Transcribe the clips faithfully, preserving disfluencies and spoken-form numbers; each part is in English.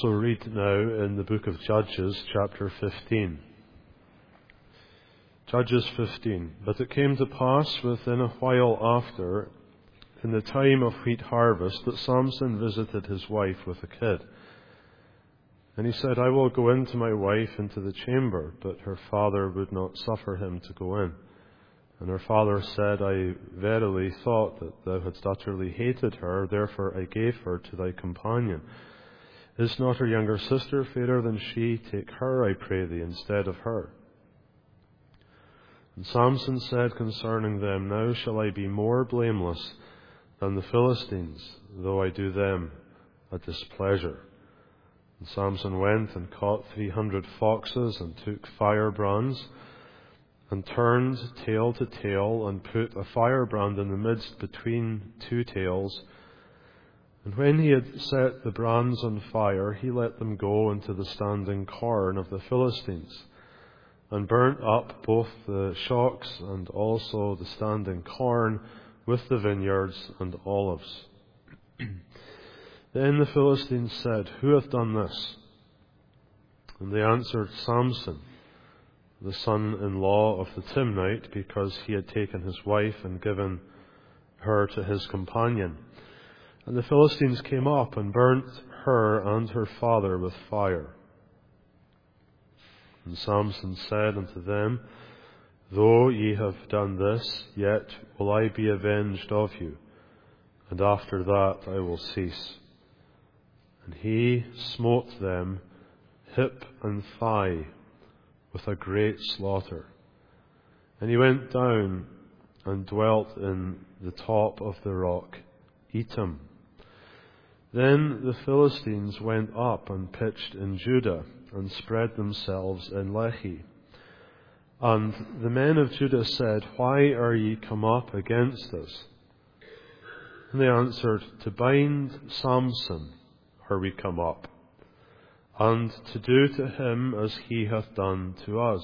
So read now in the book of Judges, chapter fifteen. Judges fifteen. But it came to pass within a while after, in the time of wheat harvest, that Samson visited his wife with a kid. And he said, I will go in to my wife into the chamber, but her father would not suffer him to go in. And her father said, I verily thought that thou hadst utterly hated her, therefore I gave her to thy companion. Is not her younger sister fairer than she? Take her, I pray thee, instead of her. And Samson said concerning them, Now shall I be more blameless than the Philistines, though I do them a displeasure. And Samson went and caught three hundred foxes, and took firebrands, and turned tail to tail, and put a firebrand in the midst between two tails. And when he had set the brands on fire, he let them go into the standing corn of the Philistines, and burnt up both the shocks and also the standing corn with the vineyards and olives. Then the Philistines said, Who hath done this? And they answered, Samson, the son-in-law of the Timnite, because he had taken his wife and given her to his companion. And the Philistines came up and burnt her and her father with fire. And Samson said unto them, Though ye have done this, yet will I be avenged of you, and after that I will cease. And he smote them hip and thigh with a great slaughter. And he went down and dwelt in the top of the rock, Etam. Then the Philistines went up and pitched in Judah, and spread themselves in Lehi. And the men of Judah said, Why are ye come up against us? And they answered, To bind Samson are we come up, and to do to him as he hath done to us.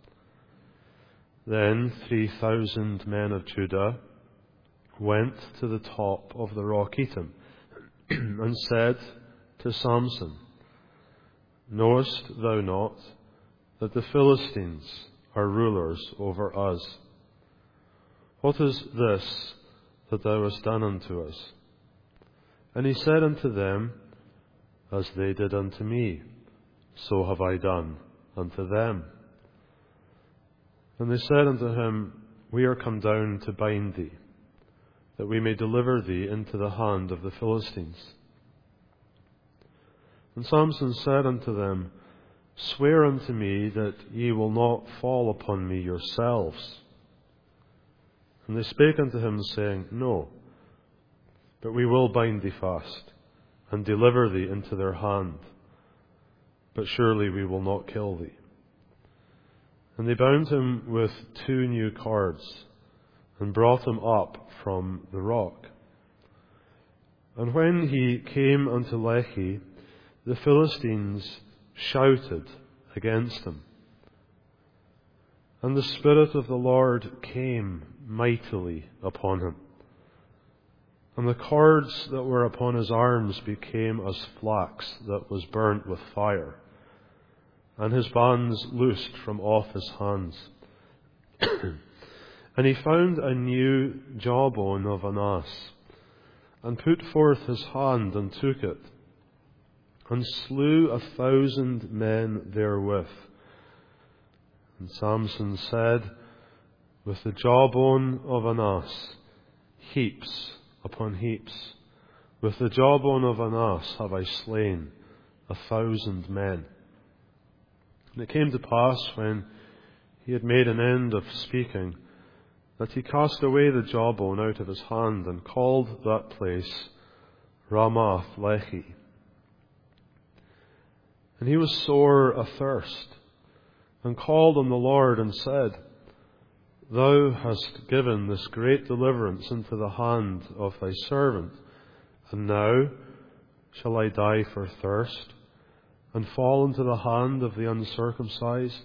Then three thousand men of Judah went to the top of the rock Etam, and said to Samson, Knowest thou not that the Philistines are rulers over us? What is this that thou hast done unto us? And he said unto them, As they did unto me, so have I done unto them. And they said unto him, We are come down to bind thee, that we may deliver thee into the hand of the Philistines. And Samson said unto them, Swear unto me that ye will not fall upon me yourselves. And they spake unto him, saying, No, but we will bind thee fast, and deliver thee into their hand, but surely we will not kill thee. And they bound him with two new cords, and brought him up from the rock. And when he came unto Lehi, the Philistines shouted against him. And the Spirit of the Lord came mightily upon him. And the cords that were upon his arms became as flax that was burnt with fire, and his bands loosed from off his hands. And he found a new jawbone of an ass, and put forth his hand and took it, and slew a thousand men therewith. And Samson said, With the jawbone of an ass, heaps upon heaps, with the jawbone of an ass have I slain a thousand men. And it came to pass, when he had made an end of speaking, that he cast away the jawbone out of his hand, and called that place Ramath Lehi. And he was sore athirst, and called on the Lord, and said, Thou hast given this great deliverance into the hand of thy servant, and now shall I die for thirst, and fall into the hand of the uncircumcised?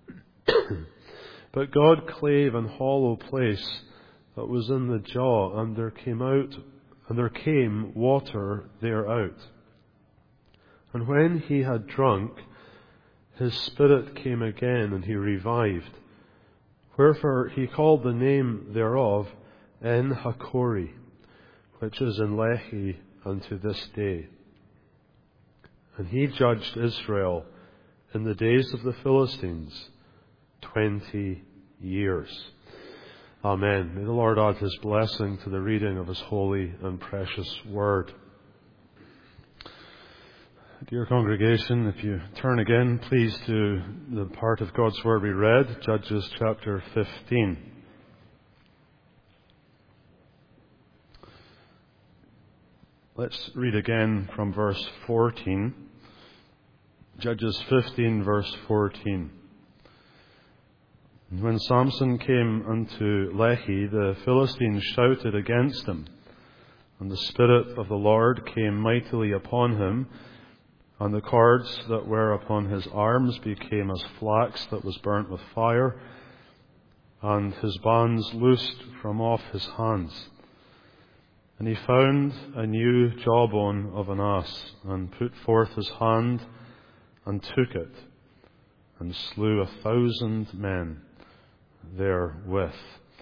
But God clave an hollow place that was in the jaw, and there came out, and there came water thereout. And when he had drunk, his spirit came again, and he revived. Wherefore he called the name thereof En-hakkore, which is in Lehi unto this day. And he judged Israel in the days of the Philistines twenty years. Amen. May the Lord add his blessing to the reading of his holy and precious word. Dear congregation, if you turn again, please, to the part of God's word we read, Judges chapter fifteen. Let's read again from verse fourteen. Judges fifteen, verse fourteen. And when Samson came unto Lehi, the Philistines shouted against him, and the Spirit of the Lord came mightily upon him, and the cords that were upon his arms became as flax that was burnt with fire, and his bands loosed from off his hands. And he found a new jawbone of an ass, and put forth his hand, and took it, and slew a thousand men therewith.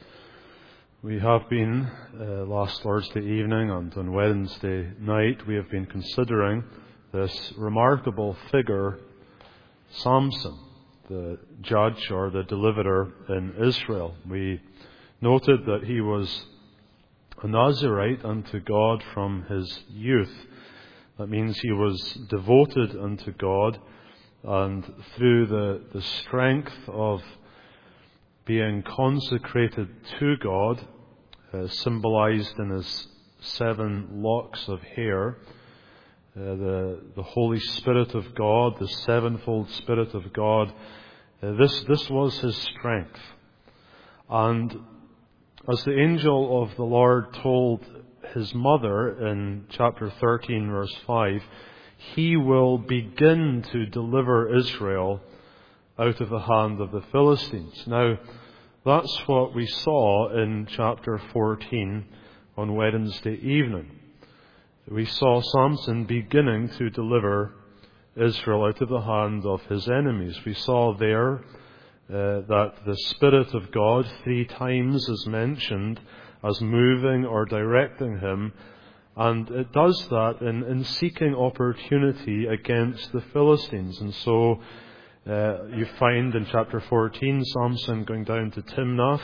We have been, uh, last Thursday evening and on Wednesday night, we have been considering this remarkable figure, Samson, the judge or the deliverer in Israel. We noted that he was a Nazirite unto God from his youth. That means he was devoted unto God, and through the, the strength of being consecrated to God, uh, symbolized in his seven locks of hair, Uh, the, the Holy Spirit of God, the sevenfold Spirit of God, uh, this, this was his strength. And as the angel of the Lord told his mother in chapter thirteen, verse five, he will begin to deliver Israel out of the hand of the Philistines. Now, that's what we saw in chapter fourteen on Wednesday evening. We saw Samson beginning to deliver Israel out of the hand of his enemies. We saw there uh, that the Spirit of God three times is mentioned as moving or directing him, and it does that in, in seeking opportunity against the Philistines. And so uh, you find in chapter fourteen Samson going down to Timnath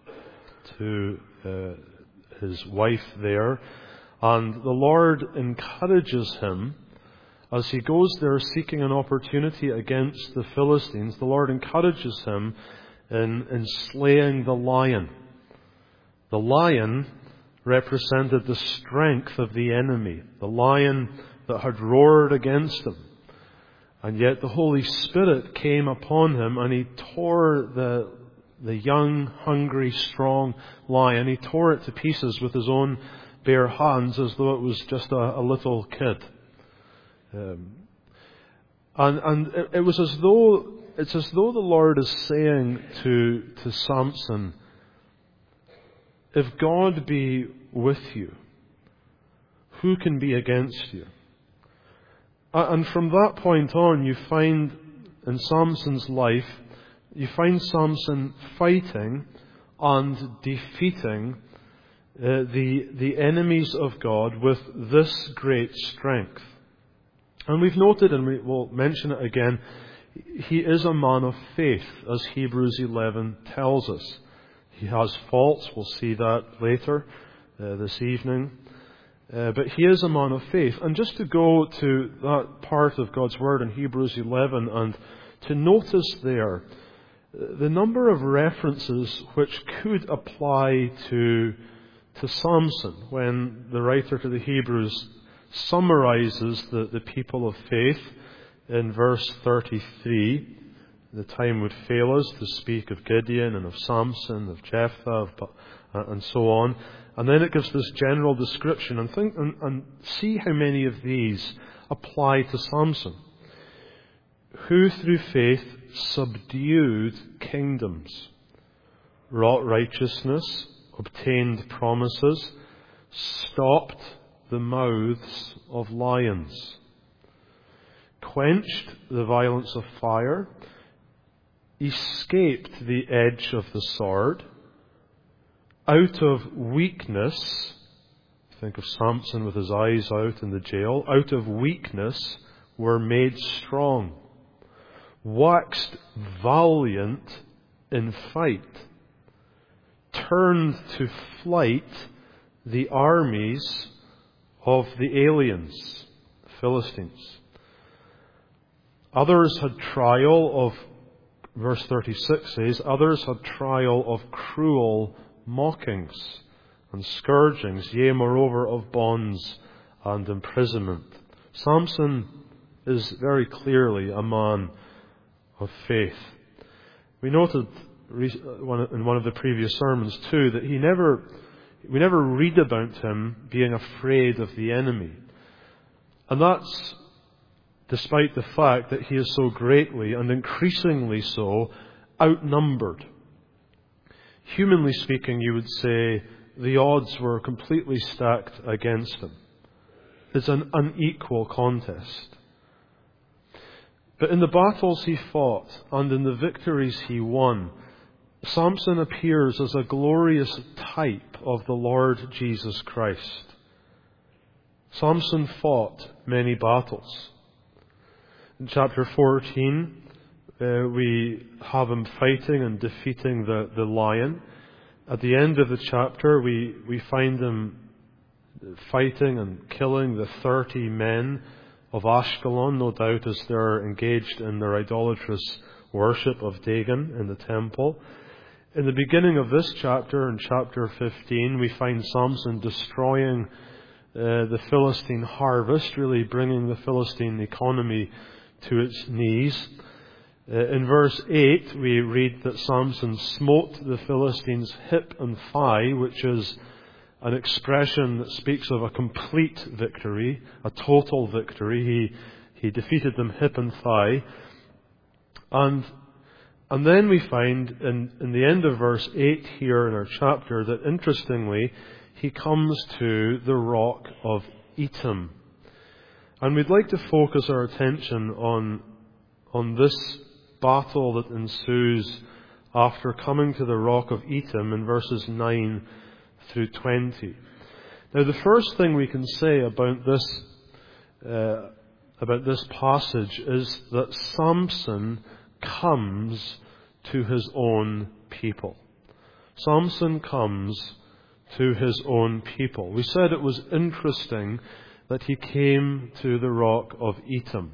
to uh, his wife there. And the Lord encourages him as he goes there seeking an opportunity against the Philistines. The Lord encourages him in, in slaying the lion. The lion represented the strength of the enemy, the lion that had roared against him. And yet the Holy Spirit came upon him, and he tore the, the young, hungry, strong lion. He tore it to pieces with his own bare hands, as though it was just a, a little kid. Um, and and it, it was as though it's as though the Lord is saying to to Samson, if God be with you, who can be against you? And from that point on, you find in Samson's life, you find Samson fighting and defeating Uh, the the enemies of God with this great strength. And we've noted, and we will mention it again, he is a man of faith, as Hebrews eleven tells us. He has faults, we'll see that later uh, this evening. Uh, but he is a man of faith. And just to go to that part of God's Word in Hebrews eleven and to notice there the number of references which could apply to to Samson when the writer to the Hebrews summarizes the, the people of faith in verse thirty-three. The time would fail us to speak of Gideon and of Samson, of Jephthah, of, uh, and so on. And then it gives this general description, and think and, and see how many of these apply to Samson, who through faith subdued kingdoms, wrought righteousness, obtained promises, stopped the mouths of lions. quenched the violence of fire, escaped the edge of the sword, out of weakness, think of Samson with his eyes out in the jail, out of weakness were made strong, waxed valiant in fight, turned to flight the armies of the aliens, Philistines. Others had trial of, verse thirty-six says, others had trial of cruel mockings and scourgings, yea, moreover, of bonds and imprisonment. Samson is very clearly a man of faith. We noted in one of the previous sermons too that he never, we never read about him being afraid of the enemy. And that's despite the fact that he is so greatly and increasingly so outnumbered. Humanly speaking, you would say the odds were completely stacked against him. It's an unequal contest. But in the battles he fought and in the victories he won, Samson appears as a glorious type of the Lord Jesus Christ. Samson fought many battles. In chapter fourteen, uh, we have him fighting and defeating the, the lion. At the end of the chapter, we, we find him fighting and killing the thirty men of Ashkelon, no doubt as they're engaged in their idolatrous worship of Dagon in the temple. In the beginning of this chapter, in chapter fifteen, we find Samson destroying uh, the Philistine harvest, really bringing the Philistine economy to its knees. Uh, in verse eight, we read that Samson smote the Philistines' hip and thigh, which is an expression that speaks of a complete victory, a total victory. He he defeated them hip and thigh. And and then we find in, in the end of verse eight here in our chapter that interestingly he comes to the rock of Etam. And we'd like to focus our attention on on this battle that ensues after coming to the rock of Etam in verses nine through twenty. Now, the first thing we can say about this uh, about this passage is that Samson comes to his own people. Samson comes to his own people. We said it was interesting that he came to the rock of Etam.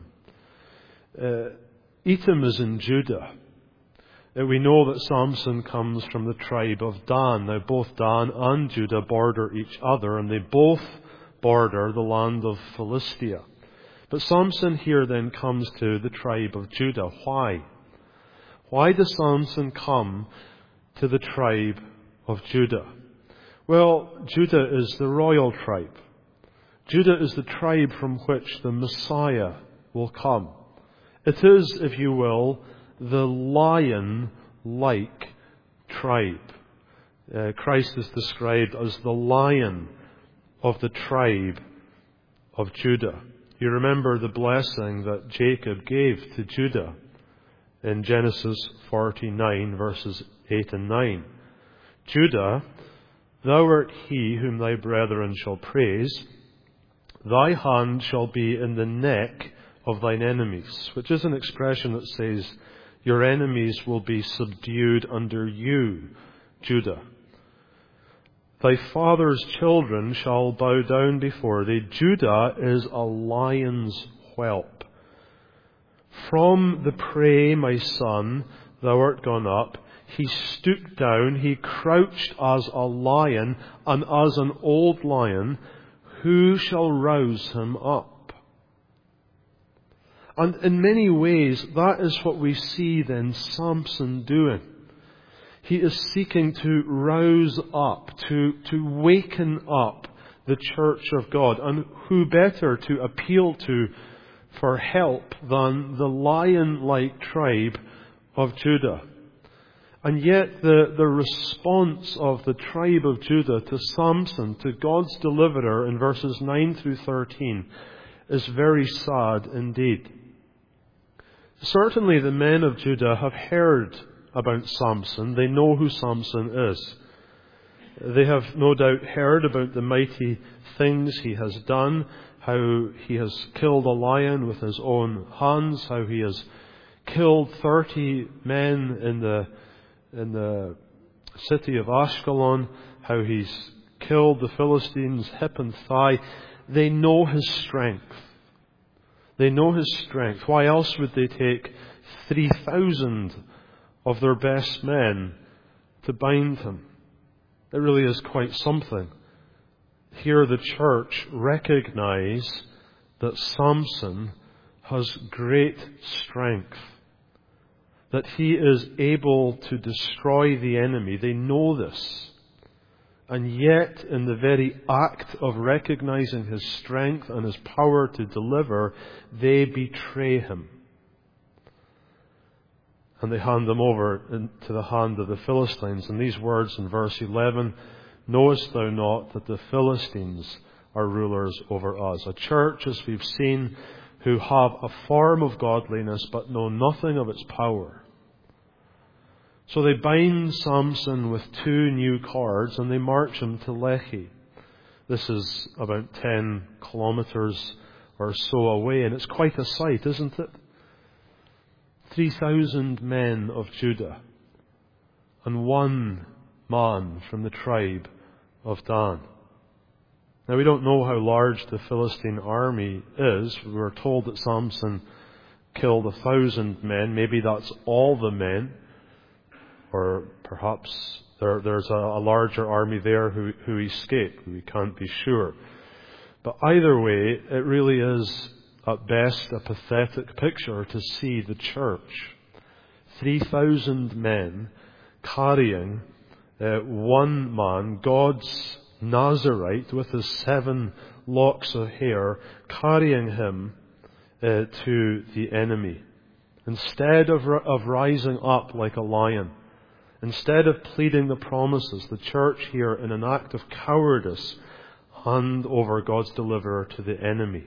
Uh, Etam is in Judah. We know that Samson comes from the tribe of Dan. Now, both Dan and Judah border each other, and they both border the land of Philistia. But Samson here then comes to the tribe of Judah. Why? Why does Samson come to the tribe of Judah? Well, Judah is the royal tribe. Judah is the tribe from which the Messiah will come. It is, if you will, the lion-like tribe. Uh, Christ is described as the lion of the tribe of Judah. You remember the blessing that Jacob gave to Judah in Genesis forty-nine, verses eight and nine. Judah, thou art he whom thy brethren shall praise. Thy hand shall be in the neck of thine enemies, which is an expression that says, your enemies will be subdued under you, Judah. Thy father's children shall bow down before thee. Judah is a lion's whelp. From the prey, my son, thou art gone up. He stooped down, he crouched as a lion, and as an old lion, who shall rouse him up? And in many ways, that is what we see then Samson doing. He is seeking to rouse up, to, to waken up the church of God. And who better to appeal to for help than the lion-like tribe of Judah? And yet the, the response of the tribe of Judah to Samson, to God's deliverer in verses nine through thirteen, is very sad indeed. Certainly the men of Judah have heard about Samson. They know who Samson is. They have no doubt heard about the mighty things he has done, how he has killed a lion with his own hands, how he has killed thirty men in the in the city of Ashkelon, how he's killed the Philistines hip and thigh. They know his strength. They know his strength. Why else would they take three thousand of their best men to bind him? It really is quite something. Here the church recognize that Samson has great strength, that he is able to destroy the enemy. They know this. And yet, in the very act of recognizing his strength and his power to deliver, they betray him. And they hand him over into the hand of the Philistines. And these words in verse eleven, knowest thou not that the Philistines are rulers over us? A church, as we've seen, who have a form of godliness but know nothing of its power. So they bind Samson with two new cords and they march him to Lehi. This is about ten kilometers or so away, and it's quite a sight, isn't it? Three thousand men of Judah and one man from the tribe of Dan. Now we don't know how large the Philistine army is. We were told that Samson killed a thousand men. Maybe that's all the men. Or perhaps there, there's a, a larger army there who, who escaped. We can't be sure. But either way, it really is at best a pathetic picture to see the church. three thousand men carrying uh, one man, God's Nazarite with his seven locks of hair, carrying him uh, to the enemy. Instead of, of rising up like a lion, instead of pleading the promises, the church here, in an act of cowardice, hand over God's deliverer to the enemy.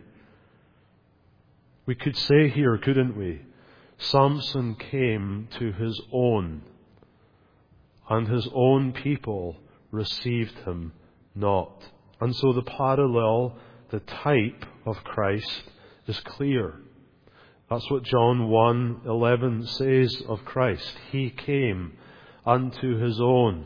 We could say here, couldn't we? Samson came to his own, and his own people received him not. And so the parallel, the type of Christ is clear. That's what John one eleven says of Christ. He came unto his own,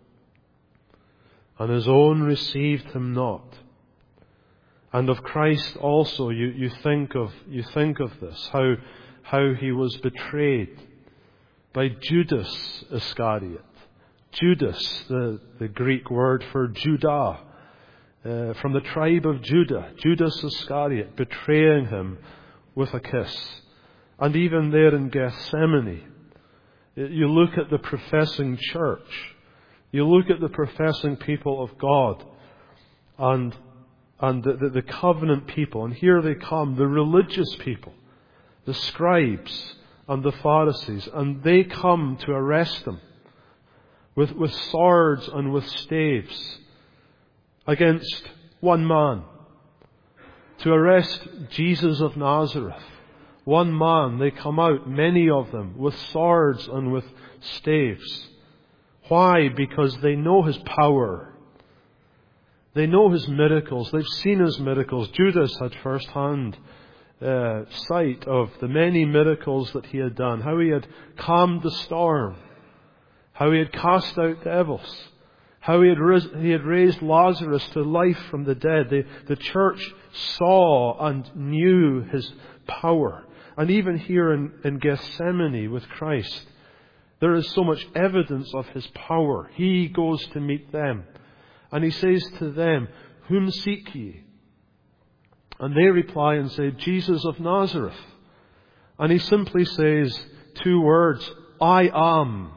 and his own received him not. And of Christ also, you, you think of you think of this, how how he was betrayed by Judas Iscariot. Judas, the, the Greek word for Judah, uh, from the tribe of Judah, Judas Iscariot, betraying him with a kiss. And even there in Gethsemane, you look at the professing church, you look at the professing people of God, and and the, the, the covenant people, and here they come, the religious people, the scribes and the Pharisees, and they come to arrest him with, with swords and with staves against one man, to arrest Jesus of Nazareth. One man, they come out, many of them, with swords and with staves. Why? Because they know his power. They know his miracles. They've seen his miracles. Judas had first-hand uh, sight of the many miracles that he had done. How he had calmed the storm. How he had cast out devils. How he had, ris- he had raised Lazarus to life from the dead. The, the church saw and knew his power. And even here in, in Gethsemane with Christ, there is so much evidence of his power. He goes to meet them. And he says to them, whom seek ye? And they reply and say, Jesus of Nazareth. And he simply says two words, I am.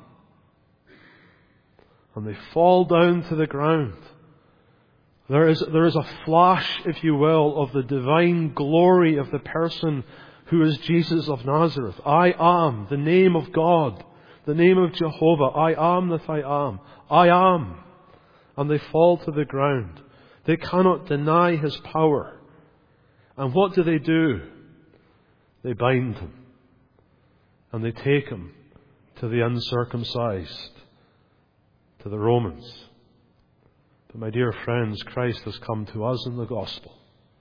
And they fall down to the ground. There is, there is a flash, if you will, of the divine glory of the person who is Jesus of Nazareth. I am, the name of God, the name of Jehovah. I am that I am. I am. And they fall to the ground. They cannot deny his power. And what do they do? They bind him. and they take him to the uncircumcised, to the Romans. But my dear friends, Christ has come to us in the gospel.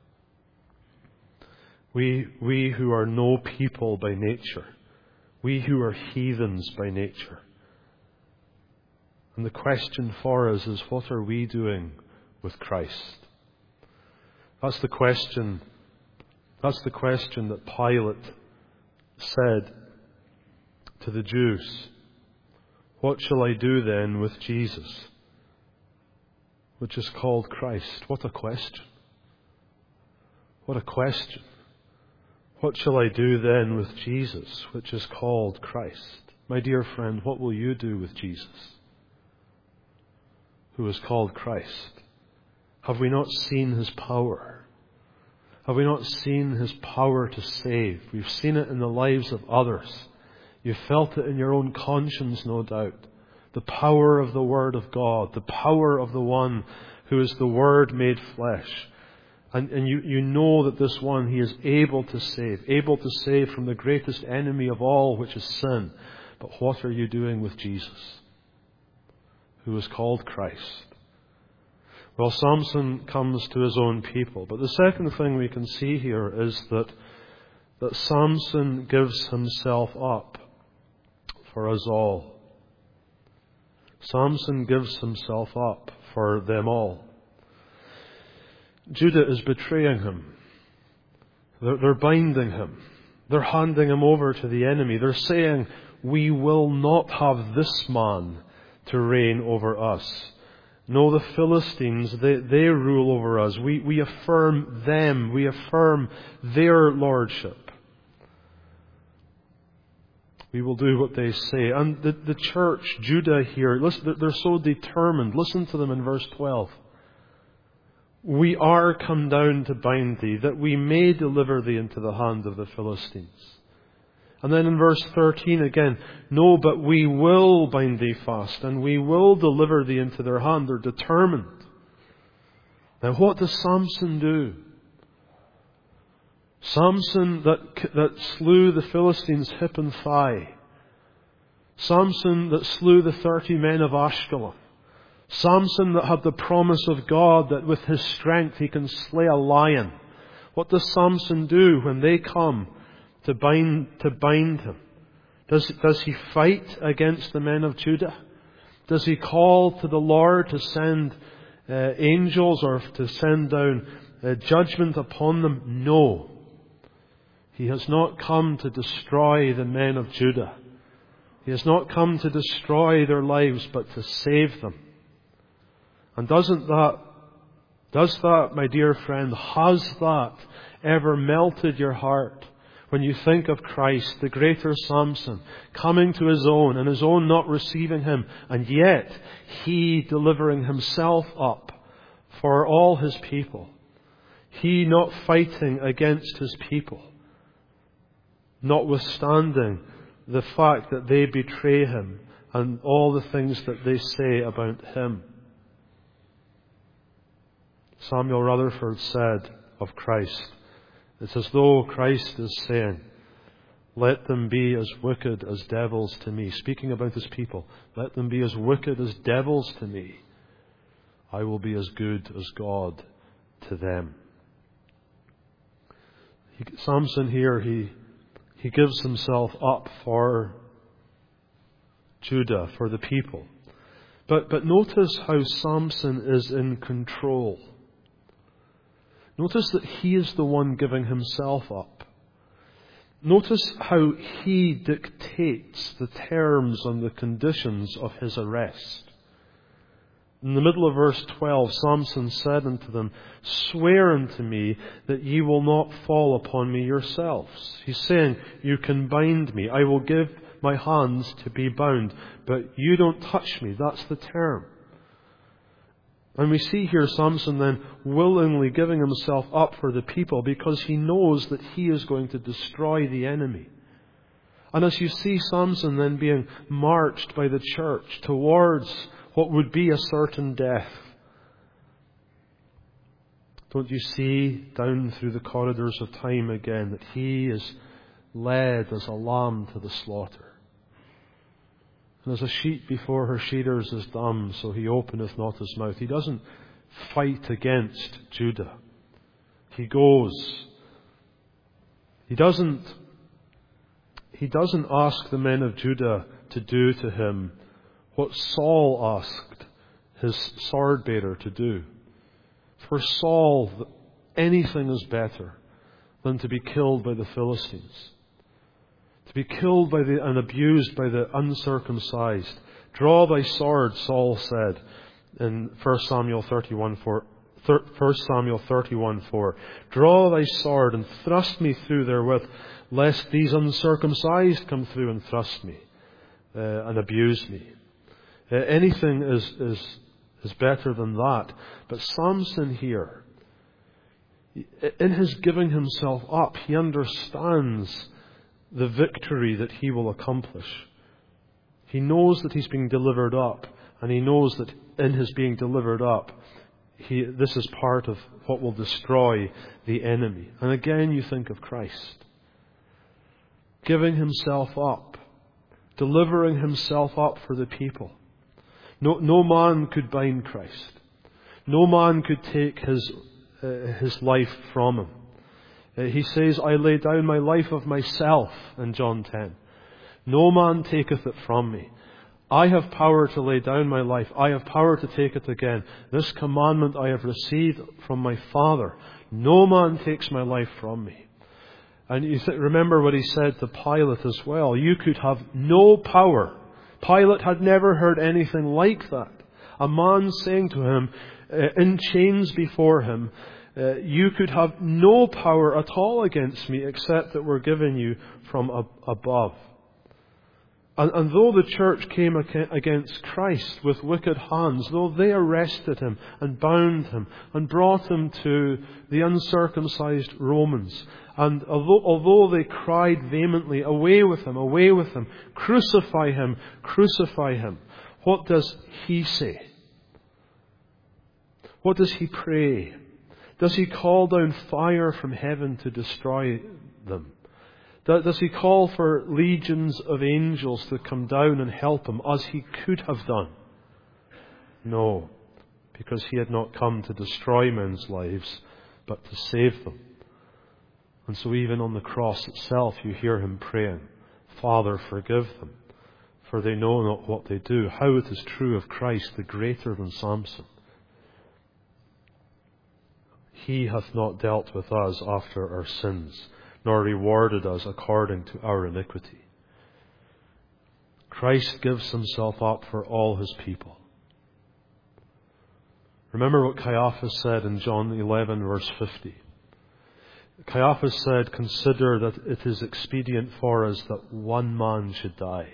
We, we who are no people by nature, we who are heathens by nature. And the question for us is, what are we doing with Christ? That's the question, that's the question that Pilate said to the Jews. What shall I do then with Jesus, which is called Christ? What a question. What a question. What shall I do then with Jesus, which is called Christ? My dear friend, what will you do with Jesus, who is called Christ? Have we not seen his power? Have we not seen his power to save? We've seen it in the lives of others. You've felt it in your own conscience, no doubt. The power of the Word of God, the power of the one who is the Word made flesh. And, and you, you know that this one, he is able to save, able to save from the greatest enemy of all, which is sin. But what are you doing with Jesus, who is called Christ? Well, Samson comes to his own people. But the second thing we can see here is that, that Samson gives himself up for us all. Samson gives himself up for them all. Judah is betraying him. They're, they're binding him. They're handing him over to the enemy. They're saying, we will not have this man to reign over us. No, the Philistines, they, they rule over us. We, we affirm them. We affirm their lordship. We will do what they say. And the, the church, Judah here, listen, they're so determined. Listen to them in verse twelve. We are come down to bind thee, that we may deliver thee into the hand of the Philistines. And then in verse thirteen again, no, but we will bind thee fast, and we will deliver thee into their hand. They're determined. Now what does Samson do? Samson that, that slew the Philistines hip and thigh. Samson that slew the thirty men of Ashkelon. Samson that had the promise of God that with his strength he can slay a lion. What does Samson do when they come to bind, to bind him? Does, does he fight against the men of Judah? Does he call to the Lord to send uh, angels or to send down uh, judgment upon them? No. He has not come to destroy the men of Judah. He has not come to destroy their lives, but to save them. And doesn't that, does that, my dear friend, has that ever melted your heart when you think of Christ, the greater Samson, coming to his own and his own not receiving him, and yet he delivering himself up for all his people? He not fighting against his people, notwithstanding the fact that they betray him and all the things that they say about him. Samuel Rutherford said of Christ, it's as though Christ is saying, let them be as wicked as devils to me. Speaking about his people, let them be as wicked as devils to me. I will be as good as God to them. He, Samson here, he He gives himself up for Judah, for the people. But, but notice how Samson is in control. Notice that he is the one giving himself up. Notice how he dictates the terms and the conditions of his arrest. In the middle of verse twelve, Samson said unto them, swear unto me that ye will not fall upon me yourselves. He's saying, you can bind me. I will give my hands to be bound, but you don't touch me. That's the term. And we see here Samson then willingly giving himself up for the people because he knows that he is going to destroy the enemy. And as you see Samson then being marched by the church towards what would be a certain death, don't you see down through the corridors of time again that he is led as a lamb to the slaughter. And as a sheep before her shearers is dumb, so he openeth not his mouth. He doesn't fight against Judah. He goes. He doesn't, he doesn't ask the men of Judah to do to him what Saul asked his sword bearer to do. For Saul, anything is better than to be killed by the Philistines. To be killed by the, and abused by the uncircumcised. Draw thy sword, Saul said in First Samuel thirty-one four. First Samuel thirty-one four. Draw thy sword and thrust me through therewith, lest these uncircumcised come through and thrust me uh, and abuse me. Uh, anything is, is, is better than that. But Samson here, in his giving himself up, he understands the victory that he will accomplish. He knows that he's being delivered up, and he knows that in his being delivered up, he, this is part of what will destroy the enemy. And again you think of Christ. Giving himself up, delivering himself up for the people. No, no man could bind Christ. No man could take his, uh, his life from him. Uh, he says, I lay down my life of myself in John ten. No man taketh it from me. I have power to lay down my life. I have power to take it again. This commandment I have received from my Father. No man takes my life from me. And you th- remember what he said to Pilate as well. You could have no power. Pilate had never heard anything like that. A man saying to him, uh, in chains before him, uh, you could have no power at all against me except that we're given you from ab- above. And, and though the church came against Christ with wicked hands, though they arrested him and bound him and brought him to the uncircumcised Romans, and although, although they cried vehemently, away with him, away with him, crucify him, crucify him, what does he say? What does he pray? Does he call down fire from heaven to destroy them? Does he call for legions of angels to come down and help him as he could have done? No, because he had not come to destroy men's lives, but to save them. And so even on the cross itself, you hear him praying, Father, forgive them, for they know not what they do. How it is true of Christ, the greater than Samson. He hath not dealt with us after our sins, nor rewarded us according to our iniquity. Christ gives himself up for all his people. Remember what Caiaphas said in John eleven verse fifty. Caiaphas said, consider that it is expedient for us that one man should die,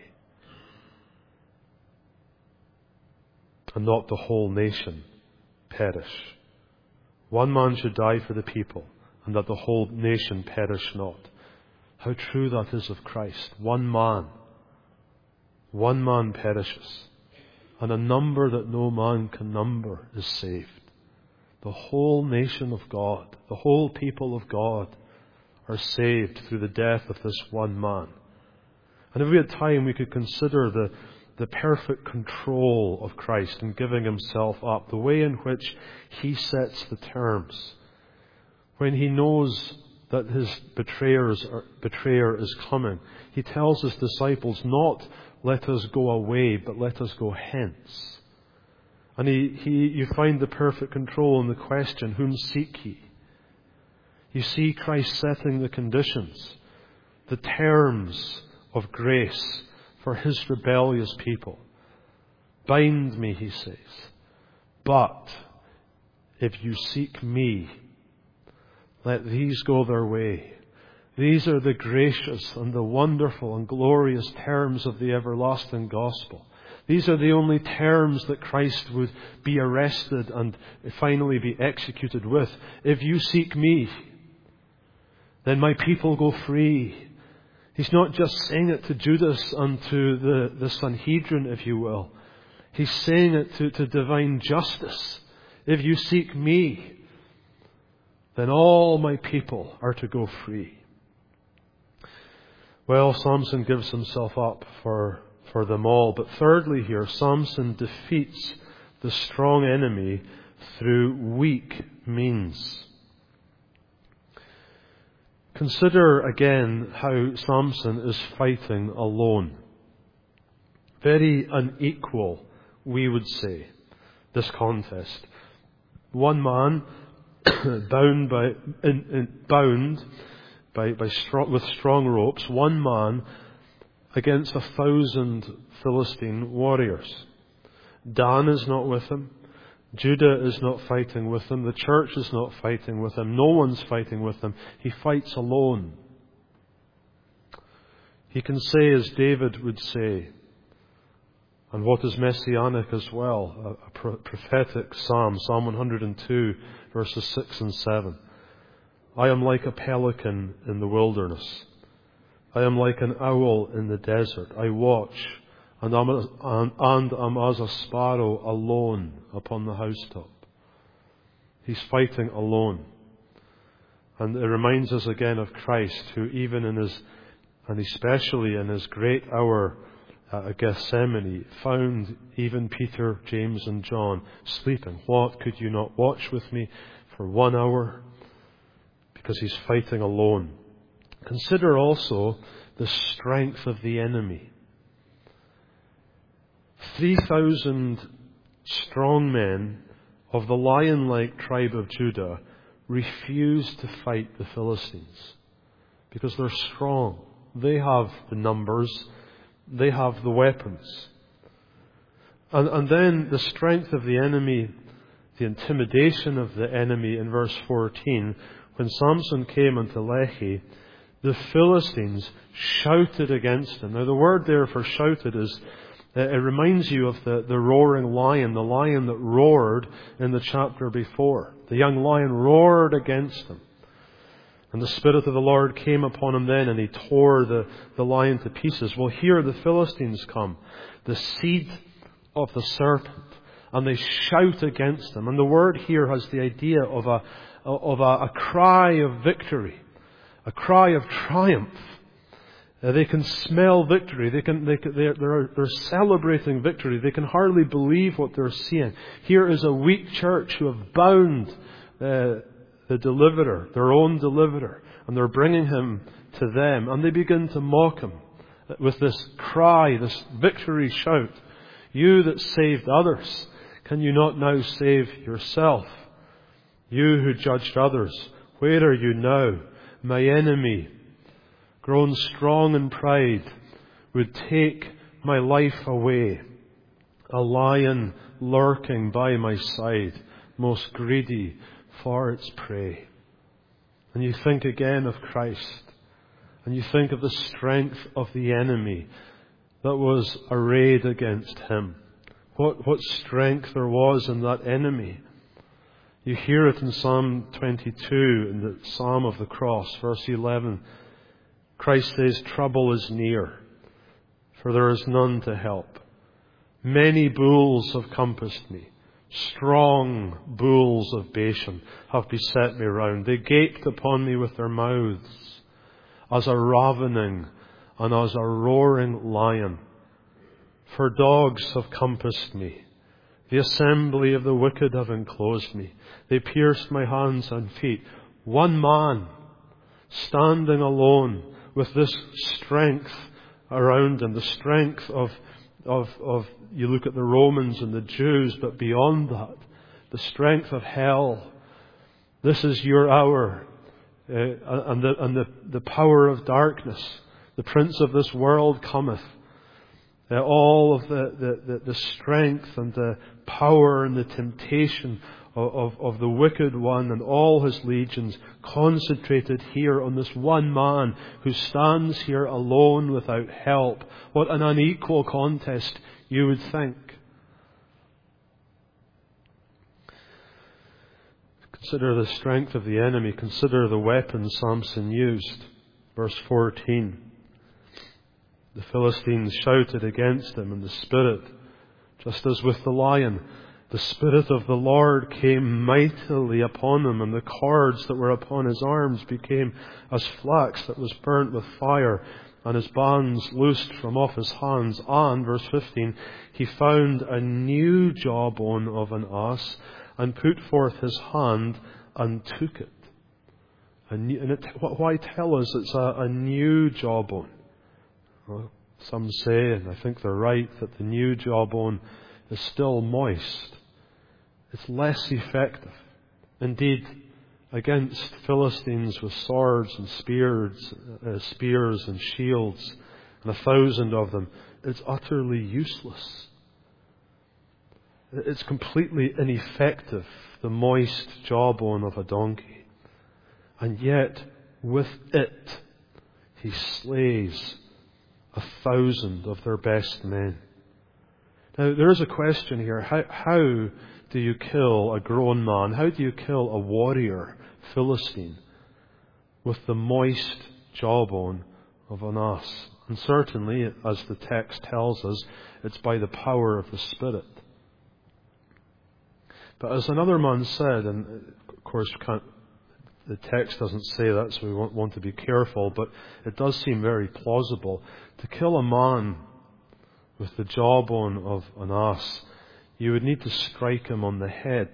and not the whole nation perish. One man should die for the people, and that the whole nation perish not. How true that is of Christ. One man. One man perishes. And a number that no man can number is saved. The whole nation of God, the whole people of God are saved through the death of this one man. And if we had time, we could consider the, the perfect control of Christ in giving himself up, the way in which he sets the terms. When he knows that his betrayers are, betrayer is coming, he tells his disciples, not let us go away, but let us go hence. And he, he, you find the perfect control in the question, whom seek ye? You see Christ setting the conditions, the terms of grace for his rebellious people. Bind me, he says, but if you seek me, let these go their way. These are the gracious and the wonderful and glorious terms of the everlasting gospel. These are the only terms that Christ would be arrested and finally be executed with. If you seek me, then my people go free. He's not just saying it to Judas and to the, the Sanhedrin, if you will. He's saying it to, to divine justice. If you seek me, then all my people are to go free. Well, Samson gives himself up for, for them all. But thirdly here, Samson defeats the strong enemy through weak means. Consider again how Samson is fighting alone. Very unequal, we would say, this contest. One man bound by in, in, bound by, by strong, with strong ropes, one man against a thousand Philistine warriors. Dan is not with him. Judah is not fighting with him. The church is not fighting with him. No one's fighting with him. He fights alone. He can say, as David would say, and what is messianic as well, a, a prophetic psalm, Psalm one hundred two, verses six and seven. I am like a pelican in the wilderness. I am like an owl in the desert. I watch, and am, and, and am as a sparrow alone upon the housetop. He's fighting alone. And it reminds us again of Christ, who even in his, and especially in his great hour at Gethsemane, found even Peter, James and John sleeping. What, could you not watch with me for one hour? Because he's fighting alone. Consider also the strength of the enemy. Three thousand strong men of the lion-like tribe of Judah refuse to fight the Philistines because they're strong. They have the numbers. They have the weapons. And, and then the strength of the enemy, the intimidation of the enemy in verse fourteen, when Samson came unto Lehi, the Philistines shouted against him. Now the word there for shouted is, it reminds you of the, the roaring lion, the lion that roared in the chapter before. The young lion roared against him. And the Spirit of the Lord came upon him then, and he tore the, the lion to pieces. Well, here the Philistines come, the seed of the serpent, and they shout against him. And the word here has the idea of a of a, a cry of victory, a cry of triumph. Uh, they can smell victory. They can, they, they're, they're, they're celebrating victory. They can hardly believe what they're seeing. Here is a weak church who have bound uh, the deliverer, their own deliverer, and they're bringing him to them. And they begin to mock him with this cry, this victory shout. You that saved others, can you not now save yourself? You who judged others, where are you now? My enemy, grown strong in pride, would take my life away. A lion lurking by my side, most greedy for its prey. And you think again of Christ, and you think of the strength of the enemy that was arrayed against him. What, what strength there was in that enemy. You hear it in Psalm twenty-two, in the Psalm of the Cross, verse eleven. Christ says, trouble is near, for there is none to help. Many bulls have compassed me. Strong bulls of Bashan have beset me round. They gaped upon me with their mouths, as a ravening and as a roaring lion. For dogs have compassed me. The assembly of the wicked have enclosed me. They pierced my hands and feet. One man, standing alone with this strength around him, the strength of, of, of, you look at the Romans and the Jews, but beyond that, the strength of hell. This is your hour. Uh, and the, and the, the power of darkness. The prince of this world cometh. Uh, all of the, the, the, the strength and the power and the temptation of, of, of the wicked one and all his legions concentrated here on this one man who stands here alone without help. What an unequal contest, you would think. Consider the strength of the enemy. Consider the weapons Samson used. Verse fourteen. The Philistines shouted against him in the Spirit, just as with the lion. The Spirit of the Lord came mightily upon him, and the cords that were upon his arms became as flax that was burnt with fire, and his bands loosed from off his hands. And, verse fifteen, he found a new jawbone of an ass, and put forth his hand and took it. A new, and it, why tell us it's a, a new jawbone? Well, some say, and I think they're right, that the new jawbone is still moist. It's less effective. Indeed, against Philistines with swords and spears, uh, spears and shields, and a thousand of them, it's utterly useless. It's completely ineffective, the moist jawbone of a donkey. And yet, with it, he slays a thousand of their best men. Now, there is a question here. How, how do you kill a grown man? How do you kill a warrior Philistine with the moist jawbone of an ass? And certainly, as the text tells us, it's by the power of the Spirit. But as another man said, and of course can't, the text doesn't say that, so we want, want to be careful, but it does seem very plausible. To kill a man with the jawbone of an ass, you would need to strike him on the head.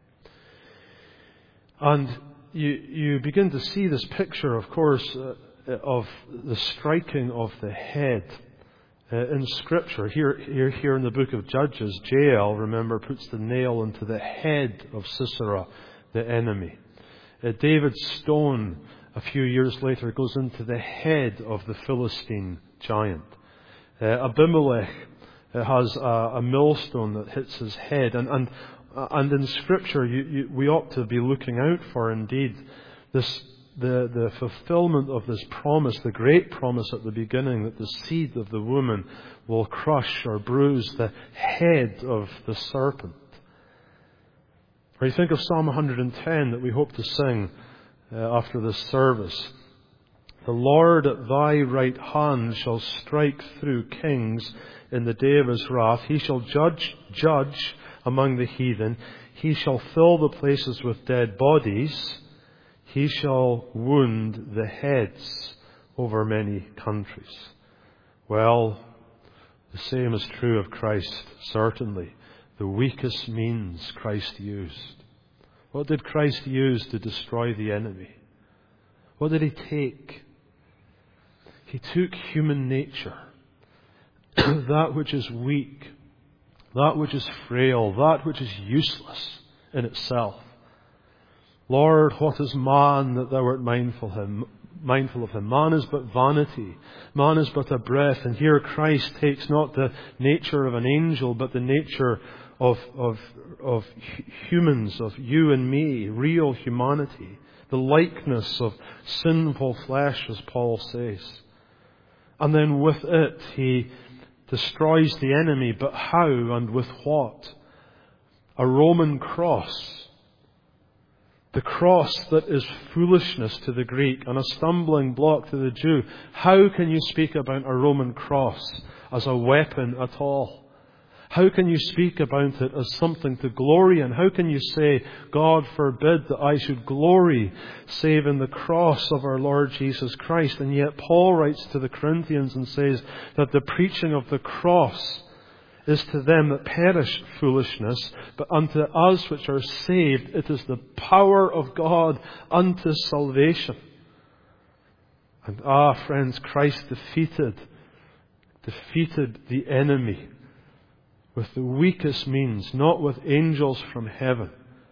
And you, you begin to see this picture, of course, uh, of the striking of the head uh, in Scripture. Here, here, here in the book of Judges, Jael, remember, puts the nail into the head of Sisera, the enemy. Uh, David's stone, a few years later, goes into the head of the Philistine giant. Uh, Abimelech uh, has a, a millstone that hits his head. And, and, and in Scripture, you, you, we ought to be looking out for, indeed, this the, the fulfillment of this promise, the great promise at the beginning, that the seed of the woman will crush or bruise the head of the serpent. Or you think of Psalm one hundred ten that we hope to sing uh, after this service. The Lord at thy right hand shall strike through kings in the day of his wrath. He shall judge, judge among the heathen. He shall fill the places with dead bodies. He shall wound the heads over many countries. Well, the same is true of Christ, certainly. The weakest means Christ used. What did Christ use to destroy the enemy? What did he take? He took human nature, that which is weak, that which is frail, that which is useless in itself. Lord, what is man that thou art mindful of him? Mindful of him. Man is but vanity. Man is but a breath. And here Christ takes not the nature of an angel, but the nature of, of, of humans, of you and me, real humanity. The likeness of sinful flesh, as Paul says. And then with it, he destroys the enemy. But how and with what? A Roman cross. The cross that is foolishness to the Greek and a stumbling block to the Jew. How can you speak about a Roman cross as a weapon at all? How can you speak about it as something to glory in? How can you say, God forbid that I should glory save in the cross of our Lord Jesus Christ? And yet Paul writes to the Corinthians and says that the preaching of the cross is to them that perish foolishness, but unto us which are saved, it is the power of God unto salvation. And ah, friends, Christ defeated, defeated the enemy with the weakest means, not with angels from heaven,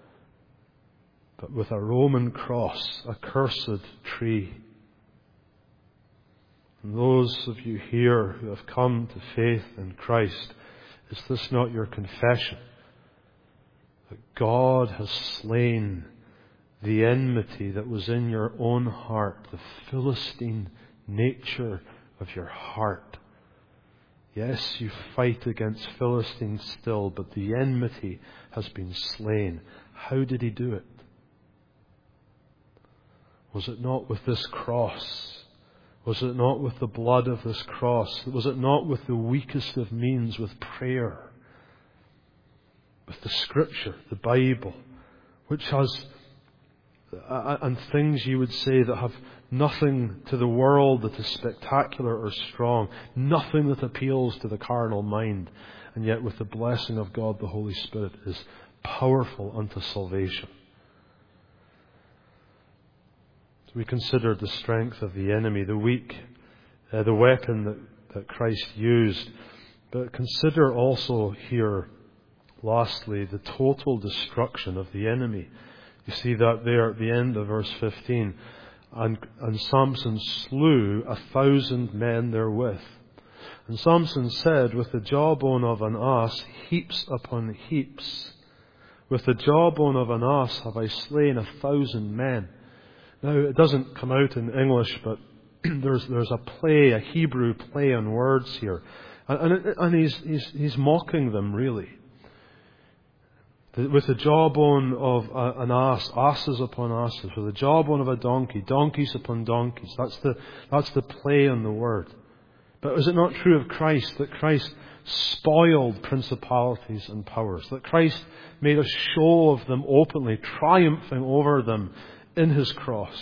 but with a Roman cross, a cursed tree. And those of you here who have come to faith in Christ, is this not your confession? That God has slain the enmity that was in your own heart, the Philistine nature of your heart. Yes, you fight against Philistines still, but the enmity has been slain. How did he do it? Was it not with this cross? Was it not with the blood of this cross? Was it not with the weakest of means, with prayer? With the Scripture, the Bible, which has, uh, and things you would say that have nothing to the world that is spectacular or strong, nothing that appeals to the carnal mind, and yet with the blessing of God the Holy Spirit is powerful unto salvation. So we considered the strength of the enemy, the weak, uh, the weapon that, that Christ used. But consider also here, lastly, the total destruction of the enemy. You see that there at the end of verse fifteen. And, and Samson slew a thousand men therewith. And Samson said, with the jawbone of an ass, heaps upon heaps. With the jawbone of an ass have I slain a thousand men. Now, it doesn't come out in English, but there's there's a play, a Hebrew play on words here. And, and, and he's, he's, he's mocking them, really. With the jawbone of a, an ass, asses upon asses. With the jawbone of a donkey, donkeys upon donkeys. That's the, that's the play on the word. But is it not true of Christ that Christ spoiled principalities and powers? That Christ made a show of them openly, triumphing over them in His cross.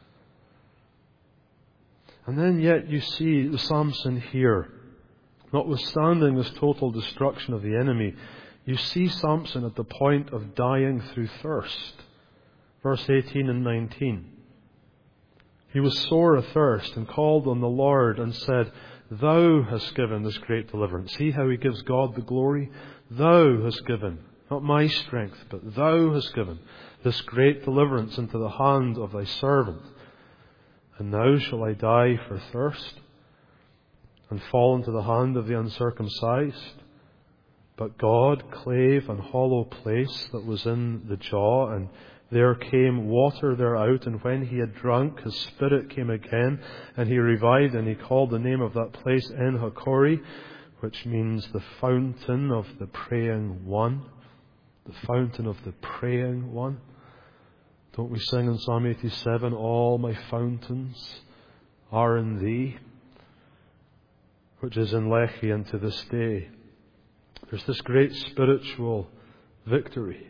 And then yet you see the Samson here, notwithstanding this total destruction of the enemy, you see Samson at the point of dying through thirst. Verse eighteen and nineteen. He was sore athirst and called on the Lord and said, Thou hast given this great deliverance. See how he gives God the glory? Thou hast given, not my strength, but Thou hast given this great deliverance into the hand of Thy servant. And now shall I die for thirst and fall into the hand of the uncircumcised? But God clave an hollow place that was in the jaw, and there came water thereout, and when he had drunk, his spirit came again, and he revived, and he called the name of that place En-hakkore, which means the fountain of the praying one. The fountain of the praying one. Don't we sing in Psalm eighty-seven, all my fountains are in Thee, which is in Lehi unto this day. There's this great spiritual victory.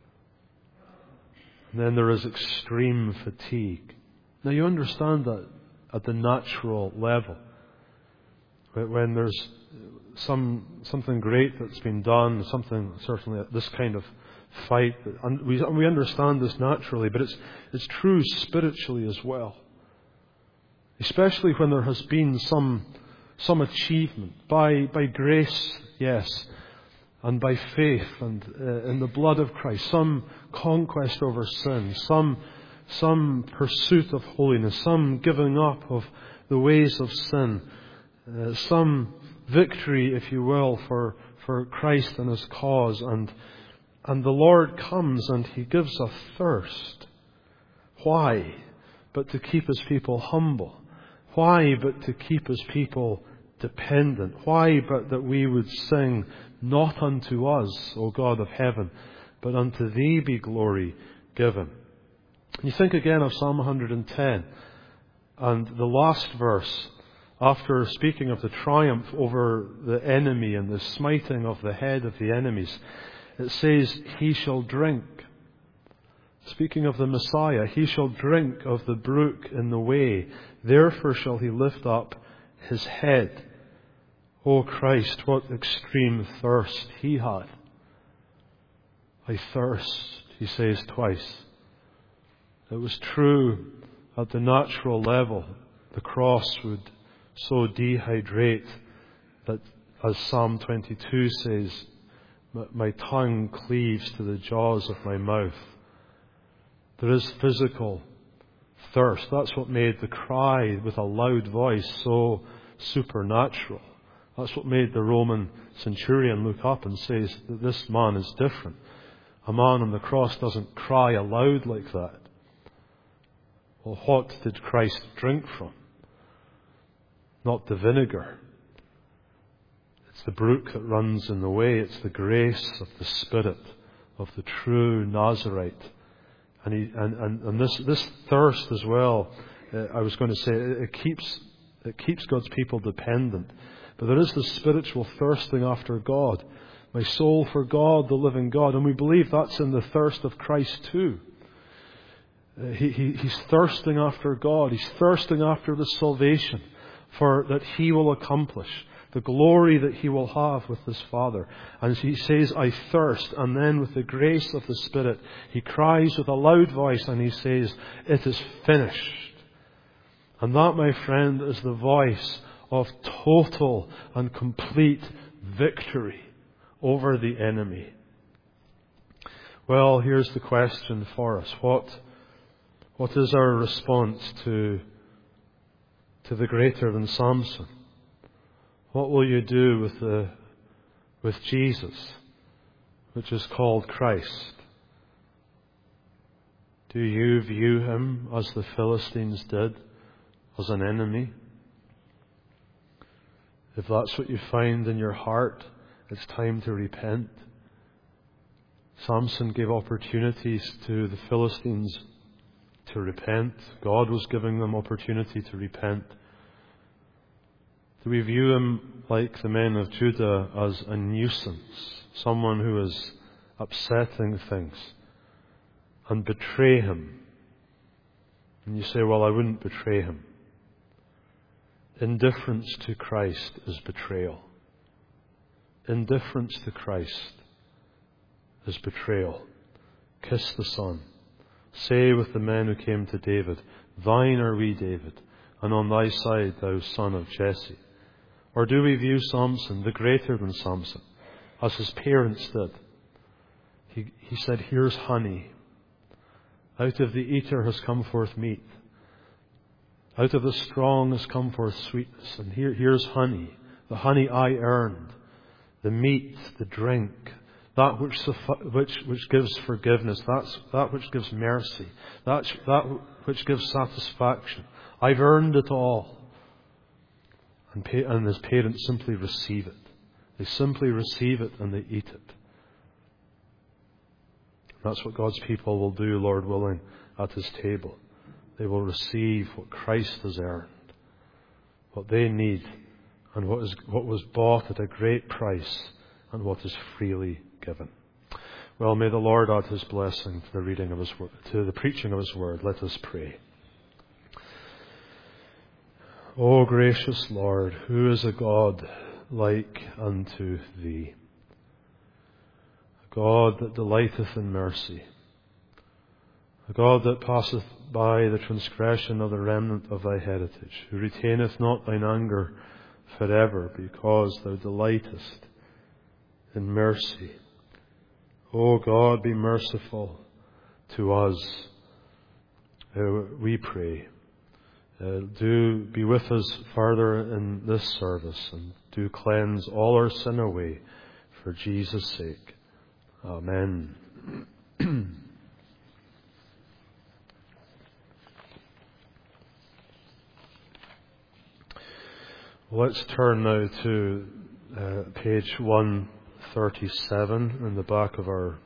And then there is extreme fatigue. Now you understand that at the natural level. When there's some something great that's been done, something certainly at this kind of fight, and we we understand this naturally, but it's it's true spiritually as well. Especially when there has been some some achievement by by grace, yes, and by faith and uh, in the blood of Christ, some conquest over sin, some some pursuit of holiness, some giving up of the ways of sin, uh, some victory, if you will, for for Christ and His cause, and and the Lord comes and He gives a thirst. Why? But to keep His people humble. Why? But to keep His people dependent. Why? But that we would sing, not unto us, O God of heaven, but unto Thee be glory given. You think again of Psalm one hundred ten and the last verse, after speaking of the triumph over the enemy and the smiting of the head of the enemies. It says, He shall drink. Speaking of the Messiah, He shall drink of the brook in the way. Therefore shall He lift up His head. O Christ, what extreme thirst He had. I thirst, He says twice. It was true at the natural level. The cross would so dehydrate that, as Psalm twenty-two says, my tongue cleaves to the jaws of my mouth. There is physical thirst. That's what made the cry with a loud voice so supernatural. That's what made the Roman centurion look up and say that this man is different. A man on the cross doesn't cry aloud like that. Well, what did Christ drink from? Not the vinegar. It's the brook that runs in the way. It's the grace of the Spirit of the true Nazarite. And he, and, and, and this, this thirst as well, uh, I was going to say, it, it keeps it keeps God's people dependent. But there is this spiritual thirsting after God. My soul for God, the living God. And we believe that's in the thirst of Christ too. Uh, he, he, he's thirsting after God. He's thirsting after the salvation for that he will accomplish, the glory that he will have with his Father. And he says, I thirst. And then with the grace of the Spirit, he cries with a loud voice and he says, it is finished. And that, my friend, is the voice of total and complete victory over the enemy. Well, here's the question for us. What, what is our response to, to the greater than Samson? What will you do with the, with Jesus, which is called Christ? Do you view him as the Philistines did, as an enemy? If that's what you find in your heart, it's time to repent. Samson gave opportunities to the Philistines to repent. God was giving them opportunity to repent. Do we view him, like the men of Judah, as a nuisance, someone who is upsetting things, and betray him? And you say, well, I wouldn't betray him. Indifference to Christ is betrayal. Indifference to Christ is betrayal. Kiss the Son. Say with the men who came to David, thine are we, David, and on thy side, thou son of Jesse. Or do we view Samson, the greater than Samson, as his parents did? He, he said, here's honey. Out of the eater has come forth meat. Out of the strong has come forth sweetness. And here, here's honey, the honey I earned, the meat, the drink, that which which which gives forgiveness, that's that which gives mercy, that that which gives satisfaction. I've earned it all. And, pay, and his parents simply receive it. They simply receive it and they eat it. That's what God's people will do, Lord willing, at his table. They will receive what Christ has earned, what they need, and what is what was bought at a great price, and what is freely given. Well, may the Lord add his blessing to the reading of his word, to the preaching of his word. Let us pray. O gracious Lord, who is a God like unto thee? A God that delighteth in mercy, a God that passeth by the transgression of the remnant of thy heritage, who retaineth not thine anger forever, because thou delightest in mercy. O God, be merciful to us, uh, we pray. Uh, do be with us further in this service, and do cleanse all our sin away for Jesus' sake. Amen. Let's turn now to uh, page one thirty-seven in the back of our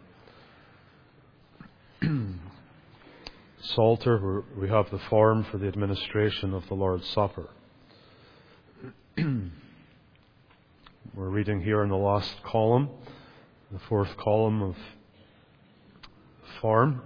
Psalter, where we have the form for the administration of the Lord's Supper. We're reading here in the last column, the fourth column of the form.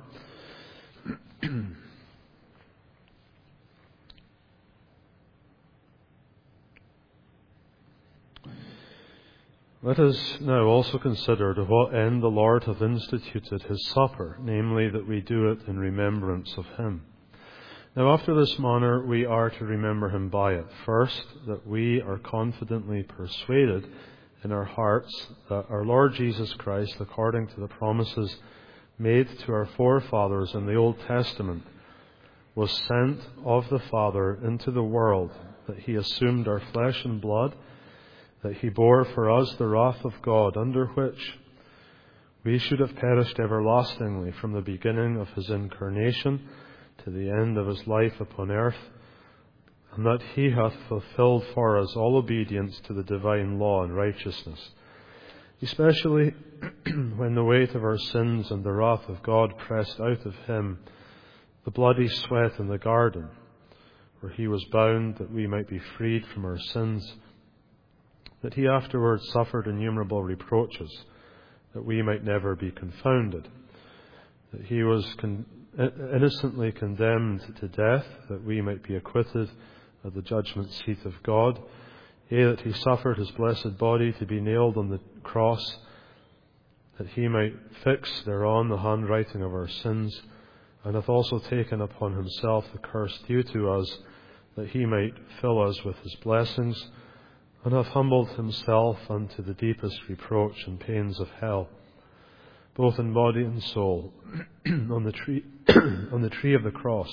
Let us now also consider to what end the Lord hath instituted his supper, namely that we do it in remembrance of him. Now after this manner we are to remember him by it. First, that we are confidently persuaded in our hearts that our Lord Jesus Christ, according to the promises made to our forefathers in the Old Testament, was sent of the Father into the world, that he assumed our flesh and blood, that he bore for us the wrath of God, under which we should have perished everlastingly from the beginning of his incarnation to the end of his life upon earth, and that he hath fulfilled for us all obedience to the divine law and righteousness, especially when the weight of our sins and the wrath of God pressed out of him the bloody sweat in the garden, where he was bound that we might be freed from our sins, that he afterwards suffered innumerable reproaches, that we might never be confounded, that he was con- innocently condemned to death, that we might be acquitted at the judgment seat of God. Yea, that he suffered his blessed body to be nailed on the cross, that he might fix thereon the handwriting of our sins, and hath also taken upon himself the curse due to us, that he might fill us with his blessings, and hath humbled himself unto the deepest reproach and pains of hell, both in body and soul, on the tree on the tree of the cross,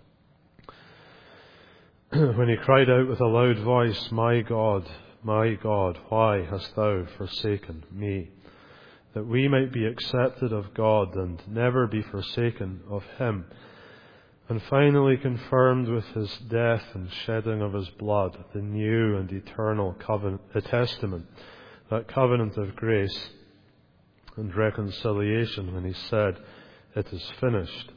when he cried out with a loud voice, My God, my God, why hast thou forsaken me? That we might be accepted of God and never be forsaken of him, and finally confirmed with his death and shedding of his blood, the new and eternal covenant, a testament, that covenant of grace and reconciliation, when he said, It is finished.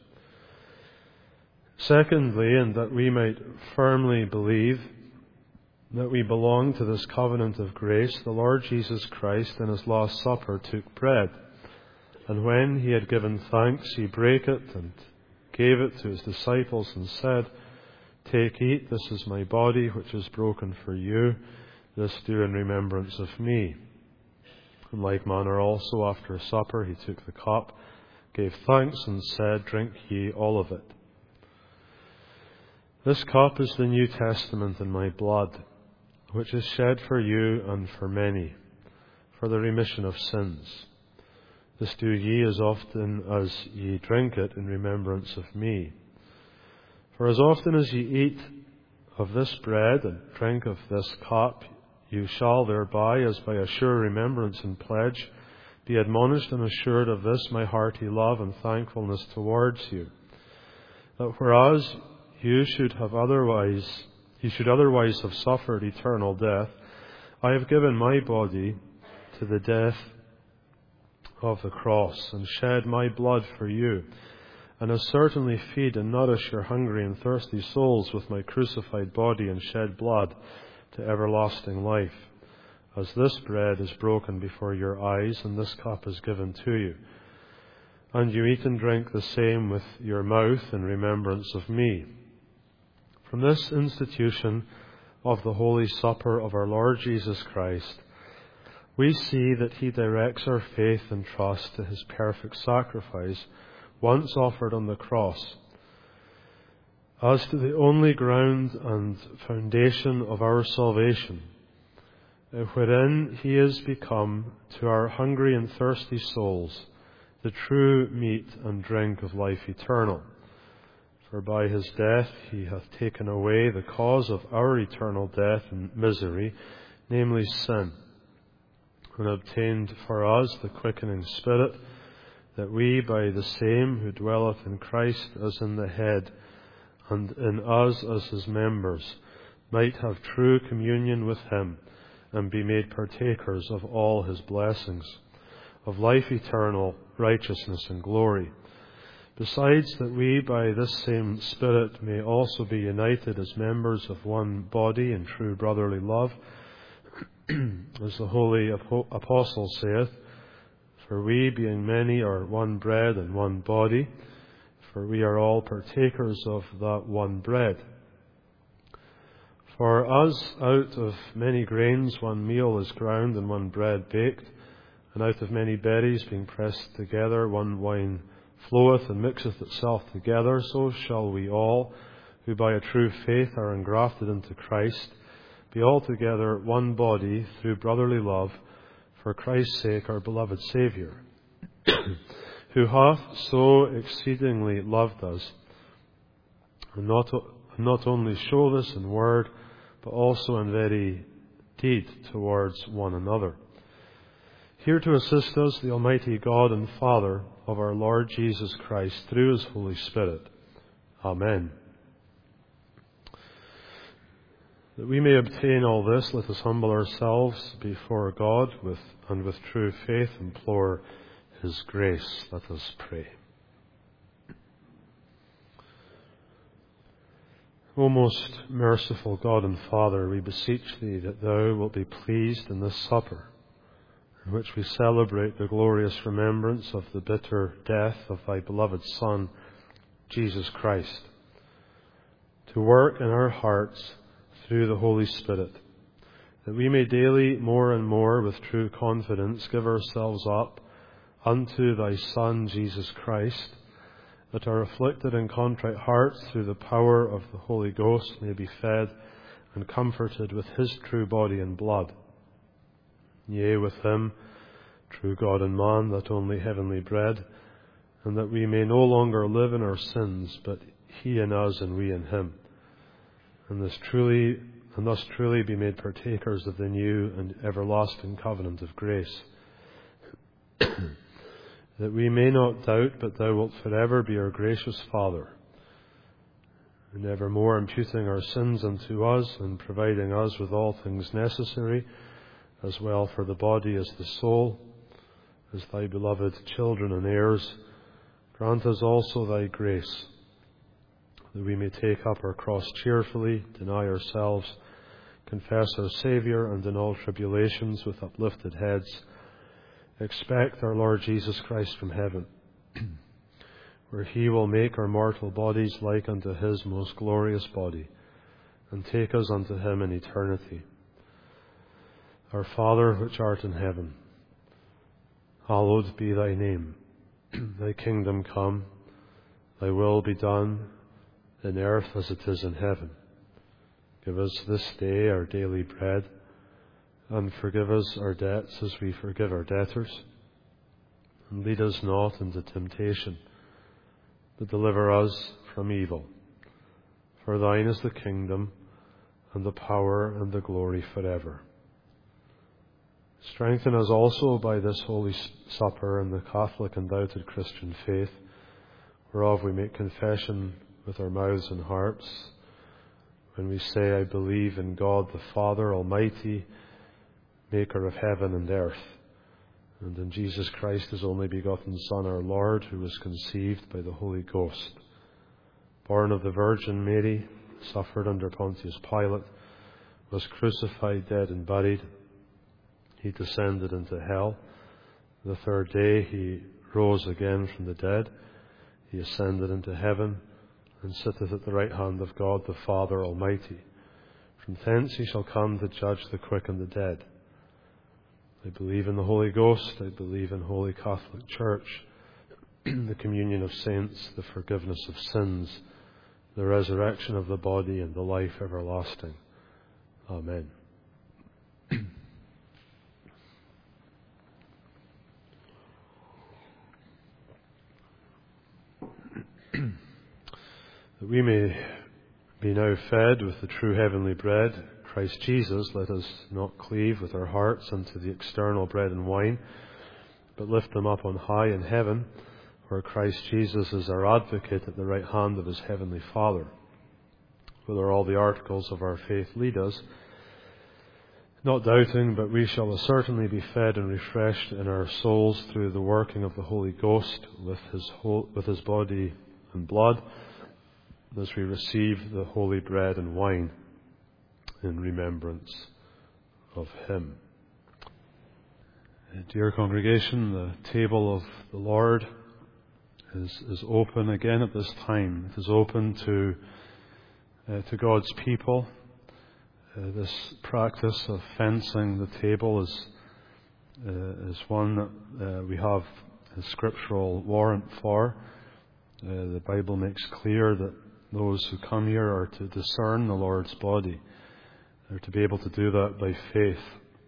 Secondly, and that we might firmly believe that we belong to this covenant of grace, the Lord Jesus Christ in his Last Supper took bread, and when he had given thanks, he brake it and gave it to his disciples and said, Take, eat, this is my body which is broken for you. This do in remembrance of me. In like manner also after supper he took the cup, gave thanks, and said, Drink ye all of it. This cup is the New Testament in my blood, which is shed for you and for many, for the remission of sins. This do ye as often as ye drink it in remembrance of me. For as often as ye eat of this bread and drink of this cup, you shall thereby, as by a sure remembrance and pledge, be admonished and assured of this my hearty love and thankfulness towards you. That whereas you should have otherwise, you should otherwise have suffered eternal death, I have given my body to the death of the cross, and shed my blood for you, and have certainly feed and nourish your hungry and thirsty souls with my crucified body and shed blood to everlasting life, as this bread is broken before your eyes, and this cup is given to you. And you eat and drink the same with your mouth in remembrance of me. From this institution of the Holy Supper of our Lord Jesus Christ, we see that he directs our faith and trust to his perfect sacrifice, once offered on the cross, as to the only ground and foundation of our salvation, wherein he is become to our hungry and thirsty souls the true meat and drink of life eternal. For by his death he hath taken away the cause of our eternal death and misery, namely sin, and obtained for us the quickening Spirit, that we by the same who dwelleth in Christ as in the head, and in us as his members, might have true communion with him, and be made partakers of all his blessings, of life eternal, righteousness and glory. Besides that we by this same Spirit may also be united as members of one body in true brotherly love, as the holy apostle saith, For we, being many, are one bread and one body, for we are all partakers of that one bread. For as out of many grains one meal is ground and one bread baked, and out of many berries being pressed together one wine floweth and mixeth itself together, so shall we all, who by a true faith are engrafted into Christ, be altogether one body through brotherly love, for Christ's sake our beloved Saviour, who hath so exceedingly loved us, and not, not only show this in word, but also in very deed towards one another. Here to assist us, the Almighty God and Father of our Lord Jesus Christ, through his Holy Spirit. Amen. That we may obtain all this, let us humble ourselves before God with and with true faith implore his grace. Let us pray. O most merciful God and Father, we beseech thee that thou wilt be pleased in this supper, in which we celebrate the glorious remembrance of the bitter death of thy beloved Son, Jesus Christ, to work in our hearts through the Holy Spirit, that we may daily more and more with true confidence give ourselves up unto thy Son, Jesus Christ, that our afflicted and contrite hearts through the power of the Holy Ghost may be fed and comforted with his true body and blood. Yea, with him, true God and man, that only heavenly bread, and that we may no longer live in our sins, but he in us and we in him, and this truly and thus truly be made partakers of the new and everlasting covenant of grace, that we may not doubt, but thou wilt forever be our gracious Father, and evermore imputing our sins unto us, and providing us with all things necessary, as well for the body as the soul, as thy beloved children and heirs. Grant us also thy grace, that we may take up our cross cheerfully, deny ourselves, confess our Saviour, and in all tribulations with uplifted heads expect our Lord Jesus Christ from heaven, where he will make our mortal bodies like unto his most glorious body, and take us unto him in eternity. Our Father, which art in heaven, hallowed be thy name. Thy kingdom come, thy will be done, in earth as it is in heaven. Give us this day our daily bread, and forgive us our debts as we forgive our debtors. And lead us not into temptation, but deliver us from evil. For thine is the kingdom, and the power, and the glory forever. Strengthen us also by this Holy Supper and the Catholic and doubted Christian faith, whereof we make confession with our mouths and hearts, when we say, I believe in God the Father Almighty, maker of heaven and earth, and in Jesus Christ, his only begotten Son, our Lord, who was conceived by the Holy Ghost, born of the Virgin Mary, suffered under Pontius Pilate, was crucified, dead, and buried. He descended into hell. The third day he rose again from the dead. He ascended into heaven, and sitteth at the right hand of God the Father Almighty. From thence he shall come to judge the quick and the dead. I believe in the Holy Ghost. I believe in Holy Catholic Church, the communion of saints, the forgiveness of sins, the resurrection of the body, and the life everlasting. Amen. That we may be now fed with the true heavenly bread, Christ Jesus, let us not cleave with our hearts unto the external bread and wine, but lift them up on high in heaven, where Christ Jesus is our advocate at the right hand of his heavenly Father, whither all the articles of our faith lead us, not doubting, but we shall certainly be fed and refreshed in our souls through the working of the Holy Ghost with his, whole, with his body and blood, as we receive the holy bread and wine in remembrance of him. Dear congregation, the table of the Lord is, is open again at this time. It is open to uh, to God's people. Uh, this practice of fencing the table is uh, is one that uh, we have a scriptural warrant for. Uh, the Bible makes clear that those who come here are to discern the Lord's body. They're to be able to do that by faith.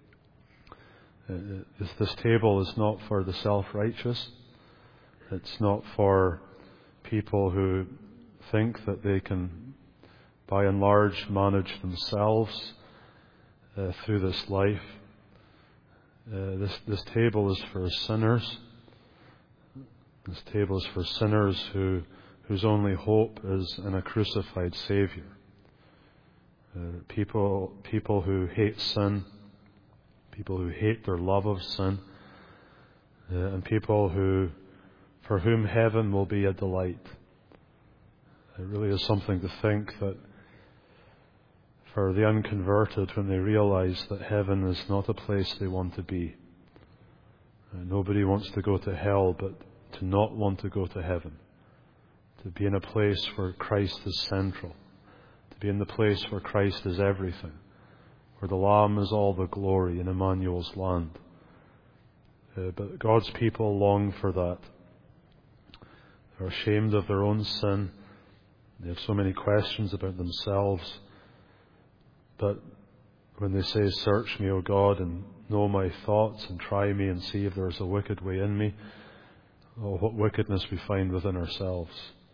Uh, this table is not for the self-righteous. It's not for people who think that they can, by and large, manage themselves uh, through this life. Uh, this, this table is for sinners. This table is for sinners who whose only hope is in a crucified Saviour. Uh, people, people who hate sin, people who hate their love of sin, uh, and people who, for whom heaven will be a delight. It really is something to think that for the unconverted, when they realize that heaven is not a place they want to be. Uh, nobody wants to go to hell, but to not want to go to heaven. to be in a place where Christ is central, to be in the place where Christ is everything, where the Lamb is all the glory in Emmanuel's land. Uh, but God's people long for that. They're ashamed of their own sin. They have so many questions about themselves. But when they say, "Search me, O God, and know my thoughts, and try me and see if there is a wicked way in me," oh, what wickedness we find within ourselves.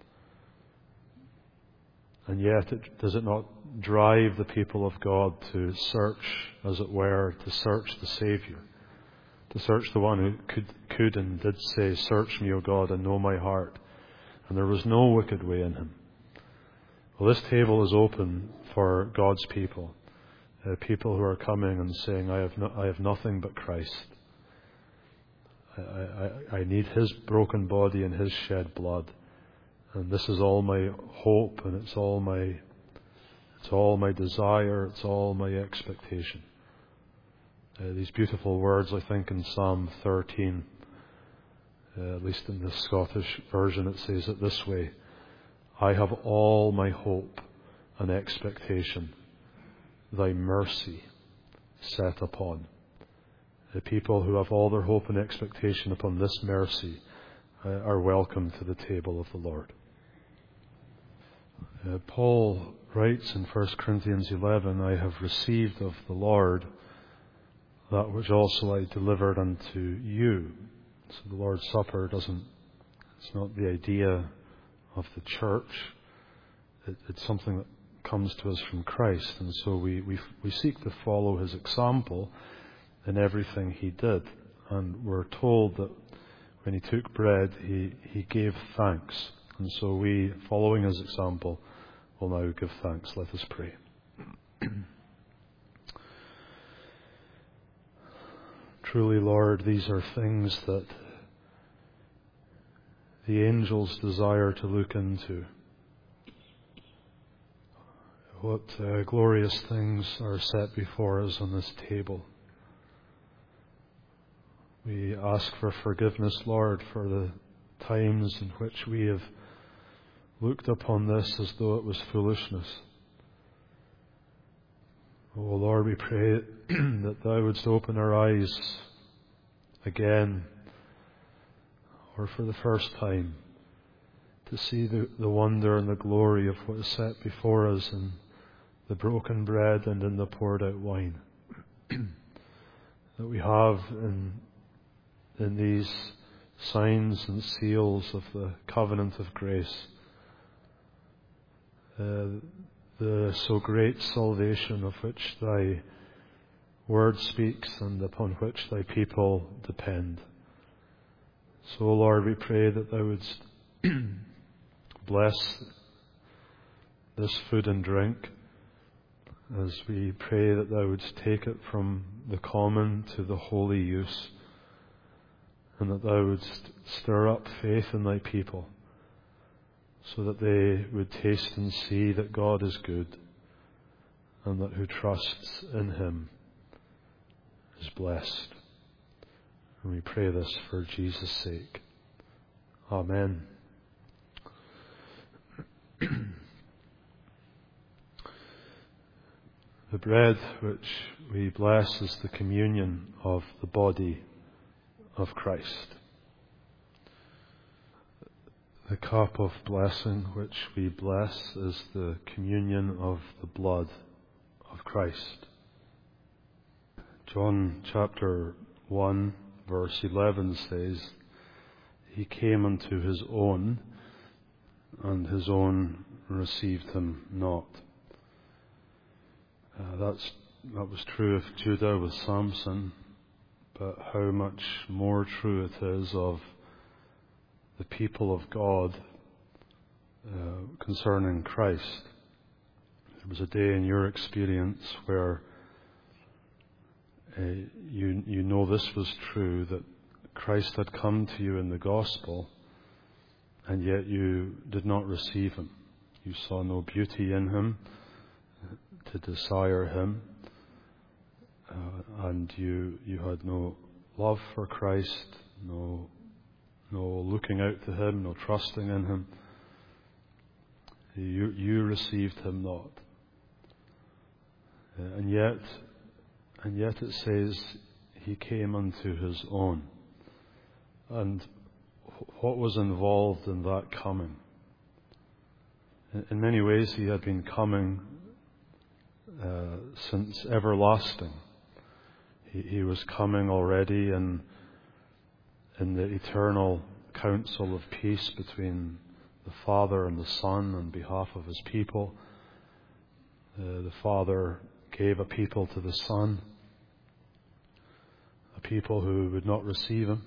And yet, it, does it not drive the people of God to search, as it were, to search the Saviour, to search the one who could, could and did say, "Search me, O God, and know my heart." And there was no wicked way in him. Well, this table is open for God's people, uh, people who are coming and saying, I have, no, I have nothing but Christ. I, I, I need His broken body and His shed blood. And this is all my hope, and it's all my, it's all my desire, it's all my expectation. Uh, these beautiful words, I think, in Psalm thirteen, uh, at least in the Scottish version, it says it this way: I have all my hope and expectation, Thy mercy set upon. The people who have all their hope and expectation upon this mercy uh, are welcome to the table of the Lord. Uh, Paul writes in First Corinthians eleven, I have received of the Lord that which also I delivered unto you. So the Lord's Supper doesn't, it's not the idea of the church. It, it's something that comes to us from Christ. And so we, we, we seek to follow His example in everything He did. And we're told that when He took bread, He, he gave thanks. And so we, following His example, will now give thanks. Let us pray. Truly, Lord, these are things that the angels desire to look into. What uh, glorious things are set before us on this table. We ask for forgiveness, Lord, for the times in which we have looked upon this as though it was foolishness. Oh Lord, we pray that Thou wouldst open our eyes again, or for the first time, to see the, the wonder and the glory of what is set before us in the broken bread and in the poured out wine. That we have in, in these signs and seals of the covenant of grace, uh, the so great salvation of which Thy word speaks and upon which Thy people depend. So, Lord, we pray that Thou wouldst bless this food and drink, as we pray that Thou wouldst take it from the common to the holy use, and that Thou wouldst stir up faith in Thy people, so that they would taste and see that God is good, and that who trusts in Him is blessed. And we pray this for Jesus' sake. Amen. The bread which we bless is the communion of the body of Christ. The cup of blessing which we bless is the communion of the blood of Christ. John chapter one verse eleven says, He came unto His own, and His own received Him not. Uh, that's, that was true of Judah with Samson, but how much more true it is of the people of God uh, concerning Christ. There was a day in your experience where uh, you you know this was true, that Christ had come to you in the gospel, and yet you did not receive Him. You saw no beauty in Him to desire Him, uh, and you you had no love for Christ, no no looking out to Him, no trusting in Him. You, you received him not. Uh, and yet, and yet it says he came unto his own. And what was involved in that coming? In, in many ways he had been coming uh, since everlasting. He, he was coming already in, in the eternal council of peace between the Father and the Son on behalf of his people. Uh, the Father gave a people to the Son, a people who would not receive him.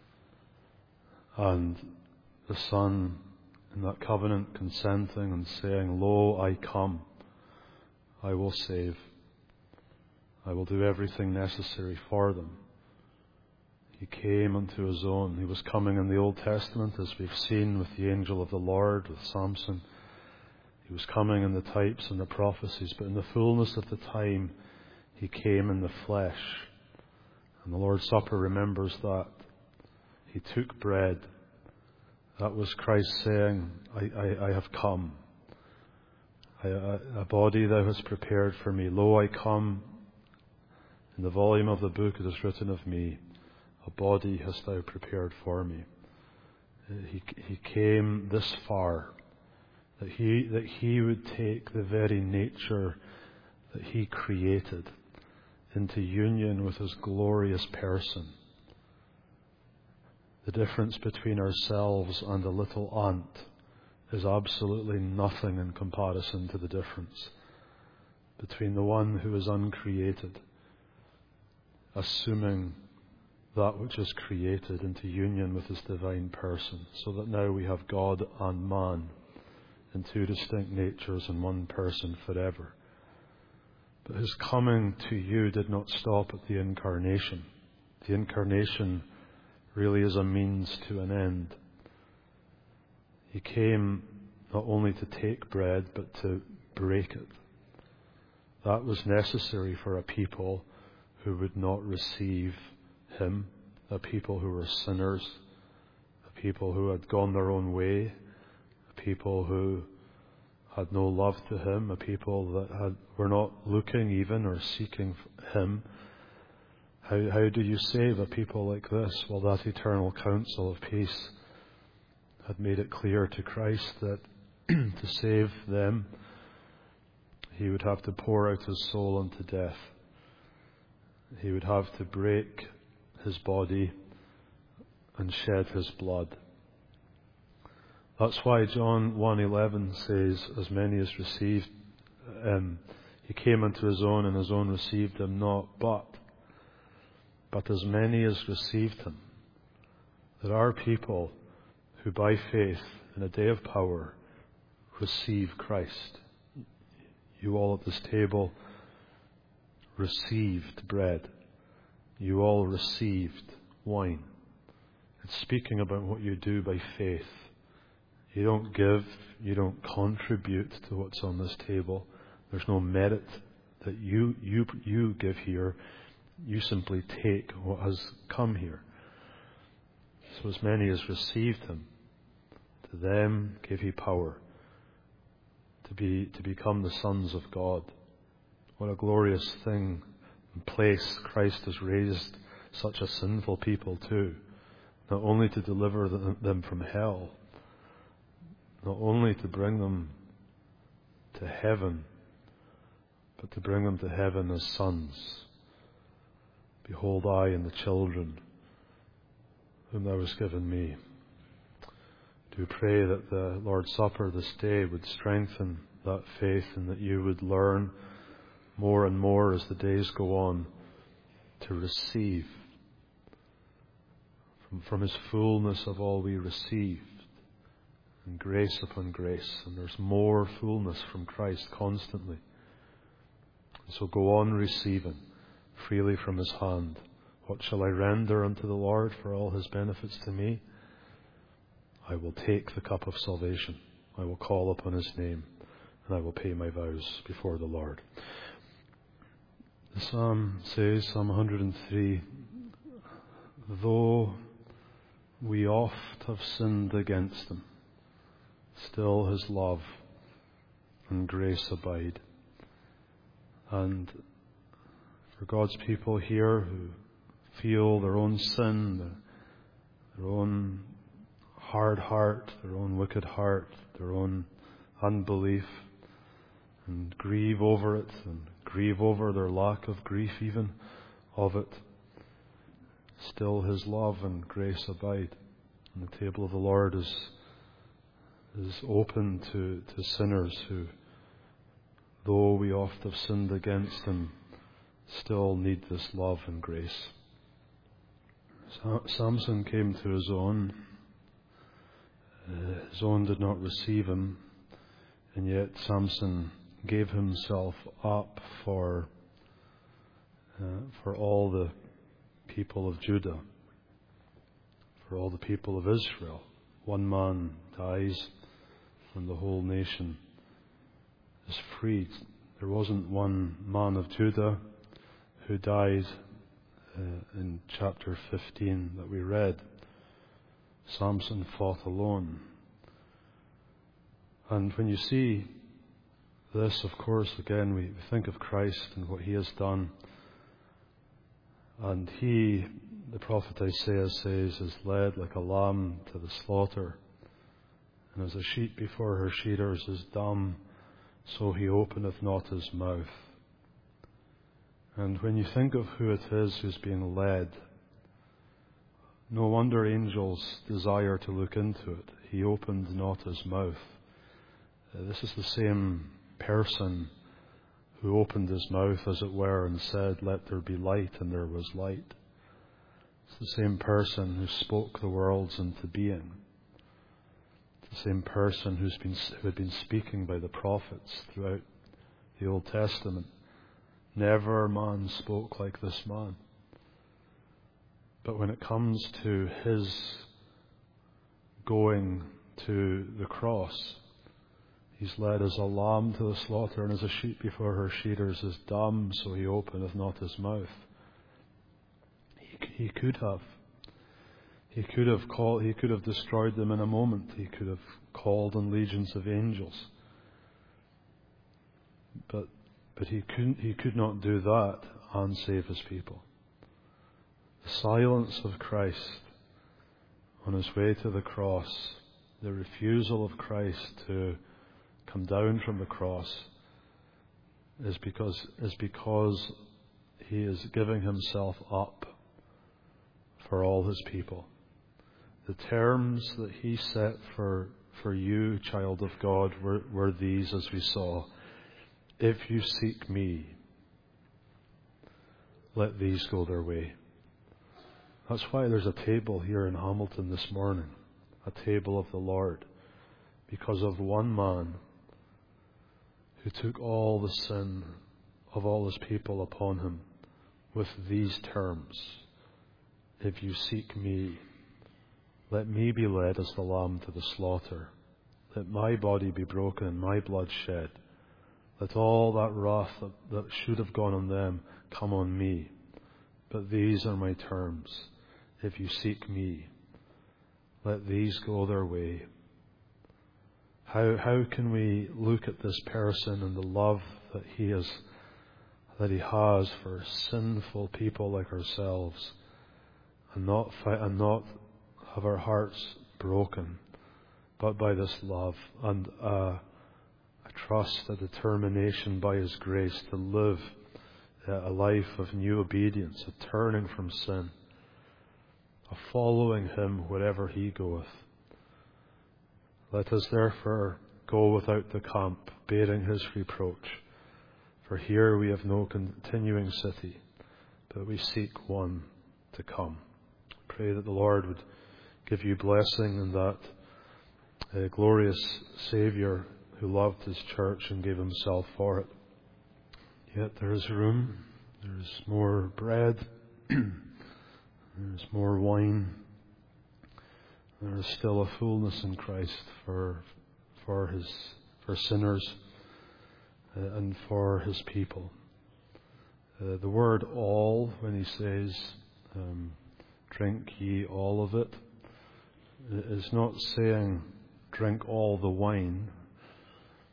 And the Son, in that covenant, consenting and saying, Lo, I come, I will save, I will do everything necessary for them. He came unto his own. He was coming in the Old Testament, as we've seen with the angel of the Lord, with Samson. He was coming in the types and the prophecies, but in the fullness of the time, he came in the flesh. And the Lord's Supper remembers that. He took bread. That was Christ saying, I, I, I have come. I, I, a body thou hast prepared for me. Lo, I come. In the volume of the book it is written of me, a body hast thou prepared for me. He, he came this far, that he, that he would take the very nature that he created into union with his glorious person. The difference between ourselves and a little ant is absolutely nothing in comparison to the difference between the one who is uncreated, assuming that which is created into union with his divine person, so that now we have God and man in two distinct natures in one person forever. But his coming to you did not stop at the incarnation. The incarnation really is a means to an end. He came not only to take bread, but to break it. That was necessary for a people who would not receive him, a people who were sinners, a people who had gone their own way, a people who had no love to him, a people that had, were not looking even or seeking him. How, how do you save a people like this? Well, that eternal counsel of peace had made it clear to Christ that to save them, he would have to pour out his soul unto death. He would have to break his body and shed his blood. That's why John one eleven says, as many as received, um, he came unto his own, and his own received him not, but, but as many as received him. There are people who by faith in a day of power receive Christ. You all at this table received bread. You all received wine. It's speaking about what you do by faith. You don't give, you don't contribute to what's on this table. There's no merit that you you you give here. You simply take what has come here. So as many as received him, to them gave he power to be to become the sons of God. What a glorious thing and place Christ has raised such a sinful people to. Not only to deliver them from hell, not only to bring them to heaven, but to bring them to heaven as sons. Behold, I and the children whom thou hast given me. Do pray that the Lord's Supper this day would strengthen that faith, and that you would learn more and more as the days go on to receive from, from his fullness of all we received, and grace upon grace. And there's more fullness from Christ constantly. And so go on receiving freely from his hand. What shall I render unto the Lord for all his benefits to me? I will take the cup of salvation. I will call upon his name, and I will pay my vows before the Lord. The psalm says, Psalm one hundred three, though we oft have sinned against him, still his love and grace abide. And for God's people here who feel their own sin, their, their own hard heart, their own wicked heart, their own unbelief, and grieve over it, and grieve over their lack of grief even of it, still His love and grace abide. And the table of the Lord is is open to, to sinners who, though we oft have sinned against Him, still need this love and grace. Samson came to his own. Uh, his own did not receive him, and yet Samson gave himself up for uh, for all the people of Judah, for all the people of Israel. One man dies, and the whole nation is freed. There wasn't one man of Judah who died uh, in chapter fifteen that we read. Samson fought alone. And when you see this, of course, again, we think of Christ and what He has done. And He, the prophet Isaiah says, is led like a lamb to the slaughter. And as a sheep before her shearers is dumb, so He openeth not His mouth. And when you think of who it is who's being led, no wonder angels desire to look into it. He opened not His mouth. Uh, this is the same person who opened His mouth, as it were, and said, "Let there be light," and there was light. It's the same person who spoke the worlds into being. It's the same person who's been, who had been speaking by the prophets throughout the Old Testament. Never man spoke like this man. But when it comes to His going to the cross, He's led as a lamb to the slaughter, and as a sheep before her shearers is dumb, so He openeth not His mouth. He, he could have. He could have called, He could have destroyed them in a moment. He could have called on legions of angels. But but he couldn't he could not do that and save His people. The silence of Christ on His way to the cross, the refusal of Christ to come down from the cross, is because is because He is giving Himself up for all His people. The terms that He set for for you, child of God, were, were these, as we saw. If you seek Me, let these go their way. That's why there's a table here in Hamilton this morning, a table of the Lord, because of one man who took all the sin of all His people upon Him with these terms. If you seek Me, let Me be led as the lamb to the slaughter. Let My body be broken and My blood shed. Let all that wrath that, that should have gone on them come on Me. But these are My terms. If you seek Me, let these go their way. How how can we look at this person and the love that he has that he has for sinful people like ourselves, and not fi- and not have our hearts broken, but by this love and uh, a trust, a determination by His grace to live uh, a life of new obedience, a turning from sin, of following Him wherever He goeth. Let us therefore go without the camp, bearing His reproach. For here we have no continuing city, but we seek one to come. Pray that the Lord would give you blessing in that uh, glorious Saviour who loved His church and gave Himself for it. Yet there is room, there is more bread, there is more wine. There is still a fullness in Christ for for His for sinners uh, and for His people. Uh, the word "all," when He says, um, "Drink ye all of it," is not saying drink all the wine.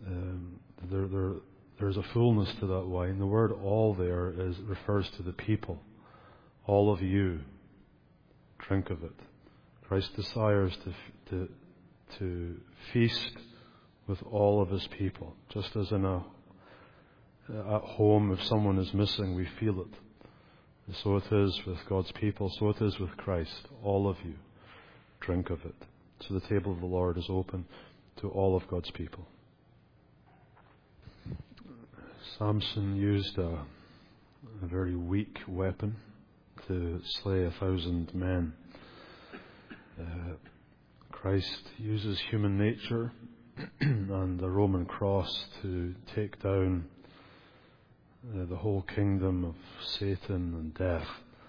um, there, there, there's a fullness to that wine. The word all there is refers to the people. All of you, drink of it. Christ desires to, to, to feast with all of his people. Just as in a, at home, if someone is missing, we feel it. And so it is with God's people. So it is with Christ. All of you, drink of it. So the table of the Lord is open to all of God's people. Samson used a, a very weak weapon to slay a thousand men. Uh, Christ uses human nature and the Roman cross to take down uh, the whole kingdom of Satan and death.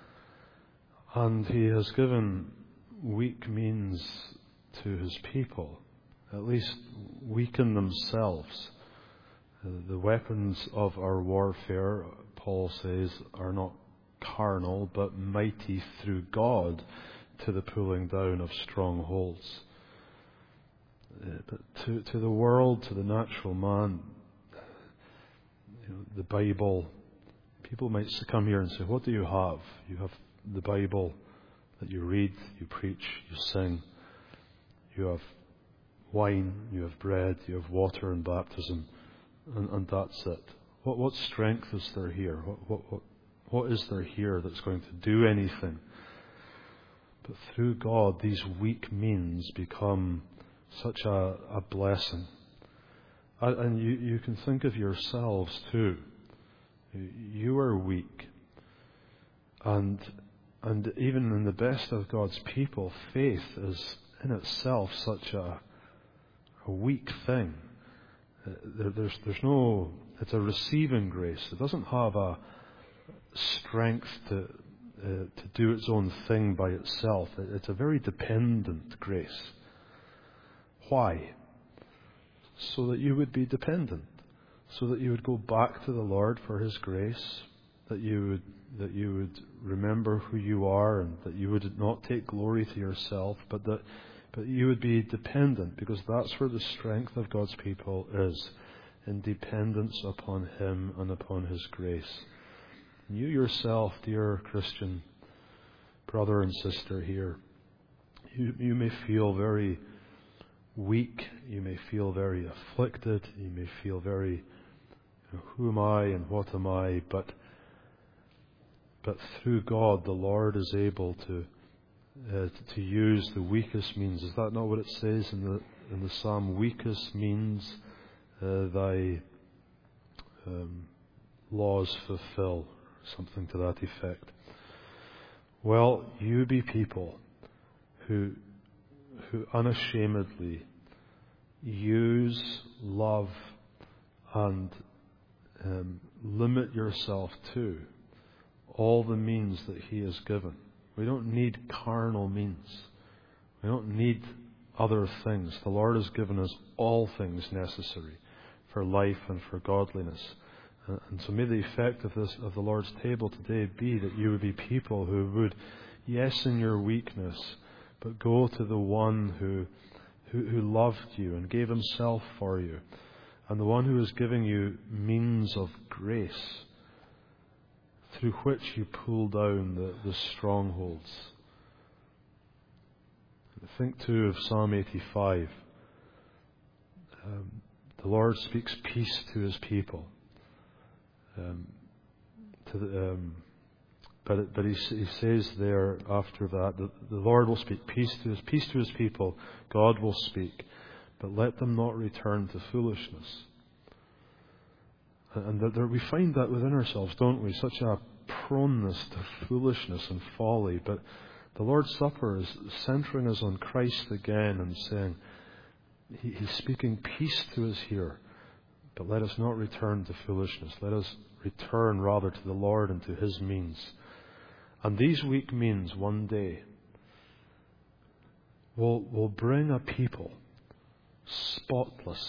And he has given weak means to his people, at least weaken themselves. Uh, the weapons of our warfare, Paul says, are not carnal, but mighty through God to the pulling down of strongholds. Uh, but to, to the world, to the natural man, you know, the Bible, people might come here and say, what do you have? You have the Bible that you read, you preach, you sing. You have wine, you have bread, you have water and baptism, and, and that's it. What, what strength is there here? What, what, what, what is there here that's going to do anything? But through God, these weak means become such a, a blessing. And, and you, you can think of yourselves too. You are weak. And, and even in the best of God's people, faith is in itself such a, a weak thing. Uh, there, there's, there's no, it's a receiving grace. It doesn't have a strength to, uh, to do its own thing by itself. It, it's a very dependent grace. Why? So that you would be dependent. So that you would go back to the Lord for his grace. That you would, that you would remember who you are, and that you would not take glory to yourself, but that but you would be dependent, because that's where the strength of God's people is, in dependence upon him and upon his grace. And you yourself, dear Christian brother and sister here, you, you may feel very weak, you may feel very afflicted, you may feel very, you know, who am I and what am I, but But through God, the Lord is able to uh, to use the weakest means. Is that not what it says in the in the Psalm? Weakest means uh, thy um, laws fulfill, something to that effect. Well, you be people who who unashamedly use, love, and um, limit yourself to all the means that he has given. We don't need carnal means. We don't need other things. The Lord has given us all things necessary for life and for godliness. Uh, and so may the effect of this, of the Lord's table today, be that you would be people who would, yes, in your weakness, but go to the one who, who, who loved you and gave himself for you, and the one who is giving you means of grace, through which you pull down the, the strongholds. Think too of Psalm eighty-five. Um, the Lord speaks peace to his people. Um, to the, um, but it, but he, he says there after that, that the Lord will speak peace to his peace to his people. God will speak, but let them not return to foolishness. And that there, we find that within ourselves, don't we? Such a proneness to foolishness and folly. But the Lord's Supper is centering us on Christ again and saying, he, He's speaking peace to us here. But let us not return to foolishness. Let us return rather to the Lord and to his means. And these weak means one day will, will bring a people spotless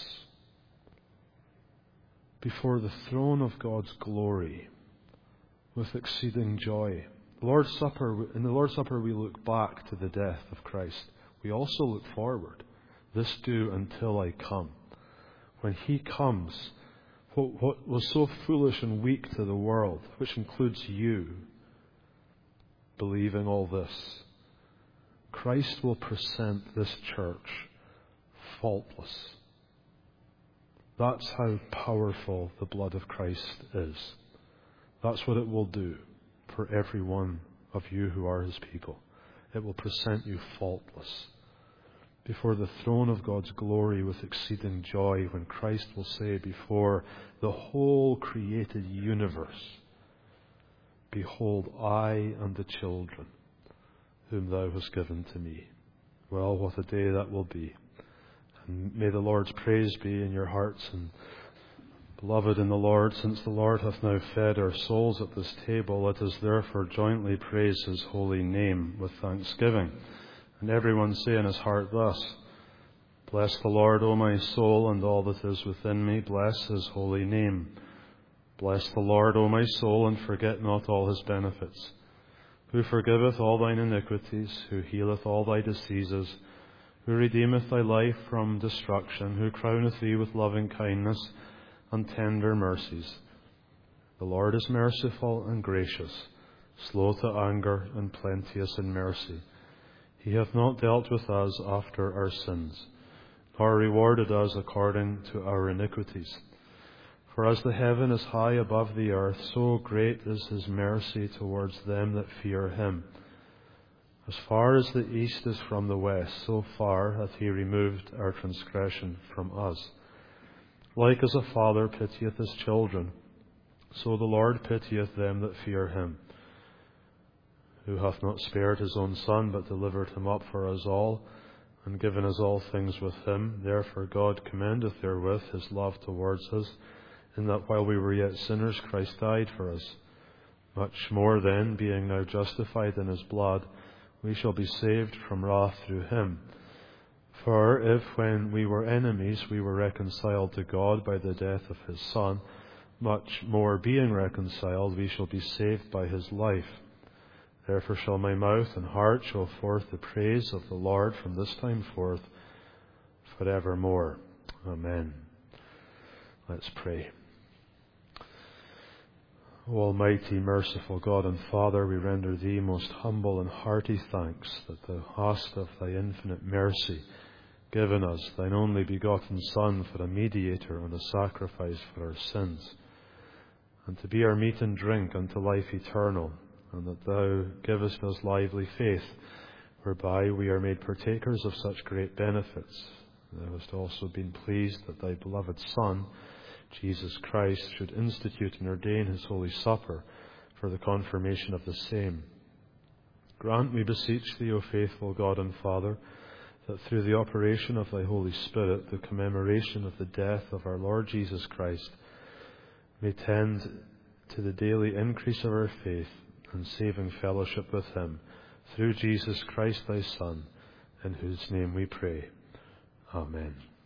before the throne of God's glory with exceeding joy. The Lord's Supper, in the Lord's Supper we look back to the death of Christ. We also look forward. This do until I come. when He comes, what, what was so foolish and weak to the world, which includes you, believing all this, Christ will present this church faultless. That's how powerful the blood of Christ is. That's what it will do for every one of you who are His people. It will present you faultless before the throne of God's glory with exceeding joy, when Christ will say before the whole created universe, "Behold, I and the children whom thou hast given to me." Well, what a day that will be. And may the Lord's praise be in your hearts. And beloved in the Lord, since the Lord hath now fed our souls at this table, let us therefore jointly praise His holy name with thanksgiving. And everyone say in his heart thus: "Bless the Lord, O my soul, and all that is within me. Bless His holy name. Bless the Lord, O my soul, and forget not all His benefits, who forgiveth all thine iniquities, who healeth all thy diseases, who redeemeth thy life from destruction, who crowneth thee with loving kindness and tender mercies. The Lord is merciful and gracious, slow to anger and plenteous in mercy. He hath not dealt with us after our sins, nor rewarded us according to our iniquities. For as the heaven is high above the earth, so great is His mercy towards them that fear Him. As far as the east is from the west, so far hath He removed our transgression from us. Like as a father pitieth his children, so the Lord pitieth them that fear Him, who hath not spared His own Son, but delivered Him up for us all, and given us all things with Him. Therefore God commendeth therewith His love towards us, in that while we were yet sinners, Christ died for us. Much more then, being now justified in His blood, we shall be saved from wrath through Him. For if, when we were enemies, we were reconciled to God by the death of His Son, much more, being reconciled, we shall be saved by His life. Therefore shall my mouth and heart show forth the praise of the Lord from this time forth forevermore. Amen. Let's pray. O Almighty, merciful God and Father, we render Thee most humble and hearty thanks that Thou hast of Thy infinite mercy given us Thine only begotten Son for a mediator and a sacrifice for our sins, and to be our meat and drink unto life eternal, and that Thou givest us lively faith, whereby we are made partakers of such great benefits. Thou hast also been pleased that Thy beloved Son, Jesus Christ, should institute and ordain His holy supper for the confirmation of the same. Grant, we beseech Thee, O faithful God and Father, that through the operation of Thy Holy Spirit, the commemoration of the death of our Lord Jesus Christ may tend to the daily increase of our faith and saving fellowship with Him, through Jesus Christ Thy Son, in whose name we pray. Amen.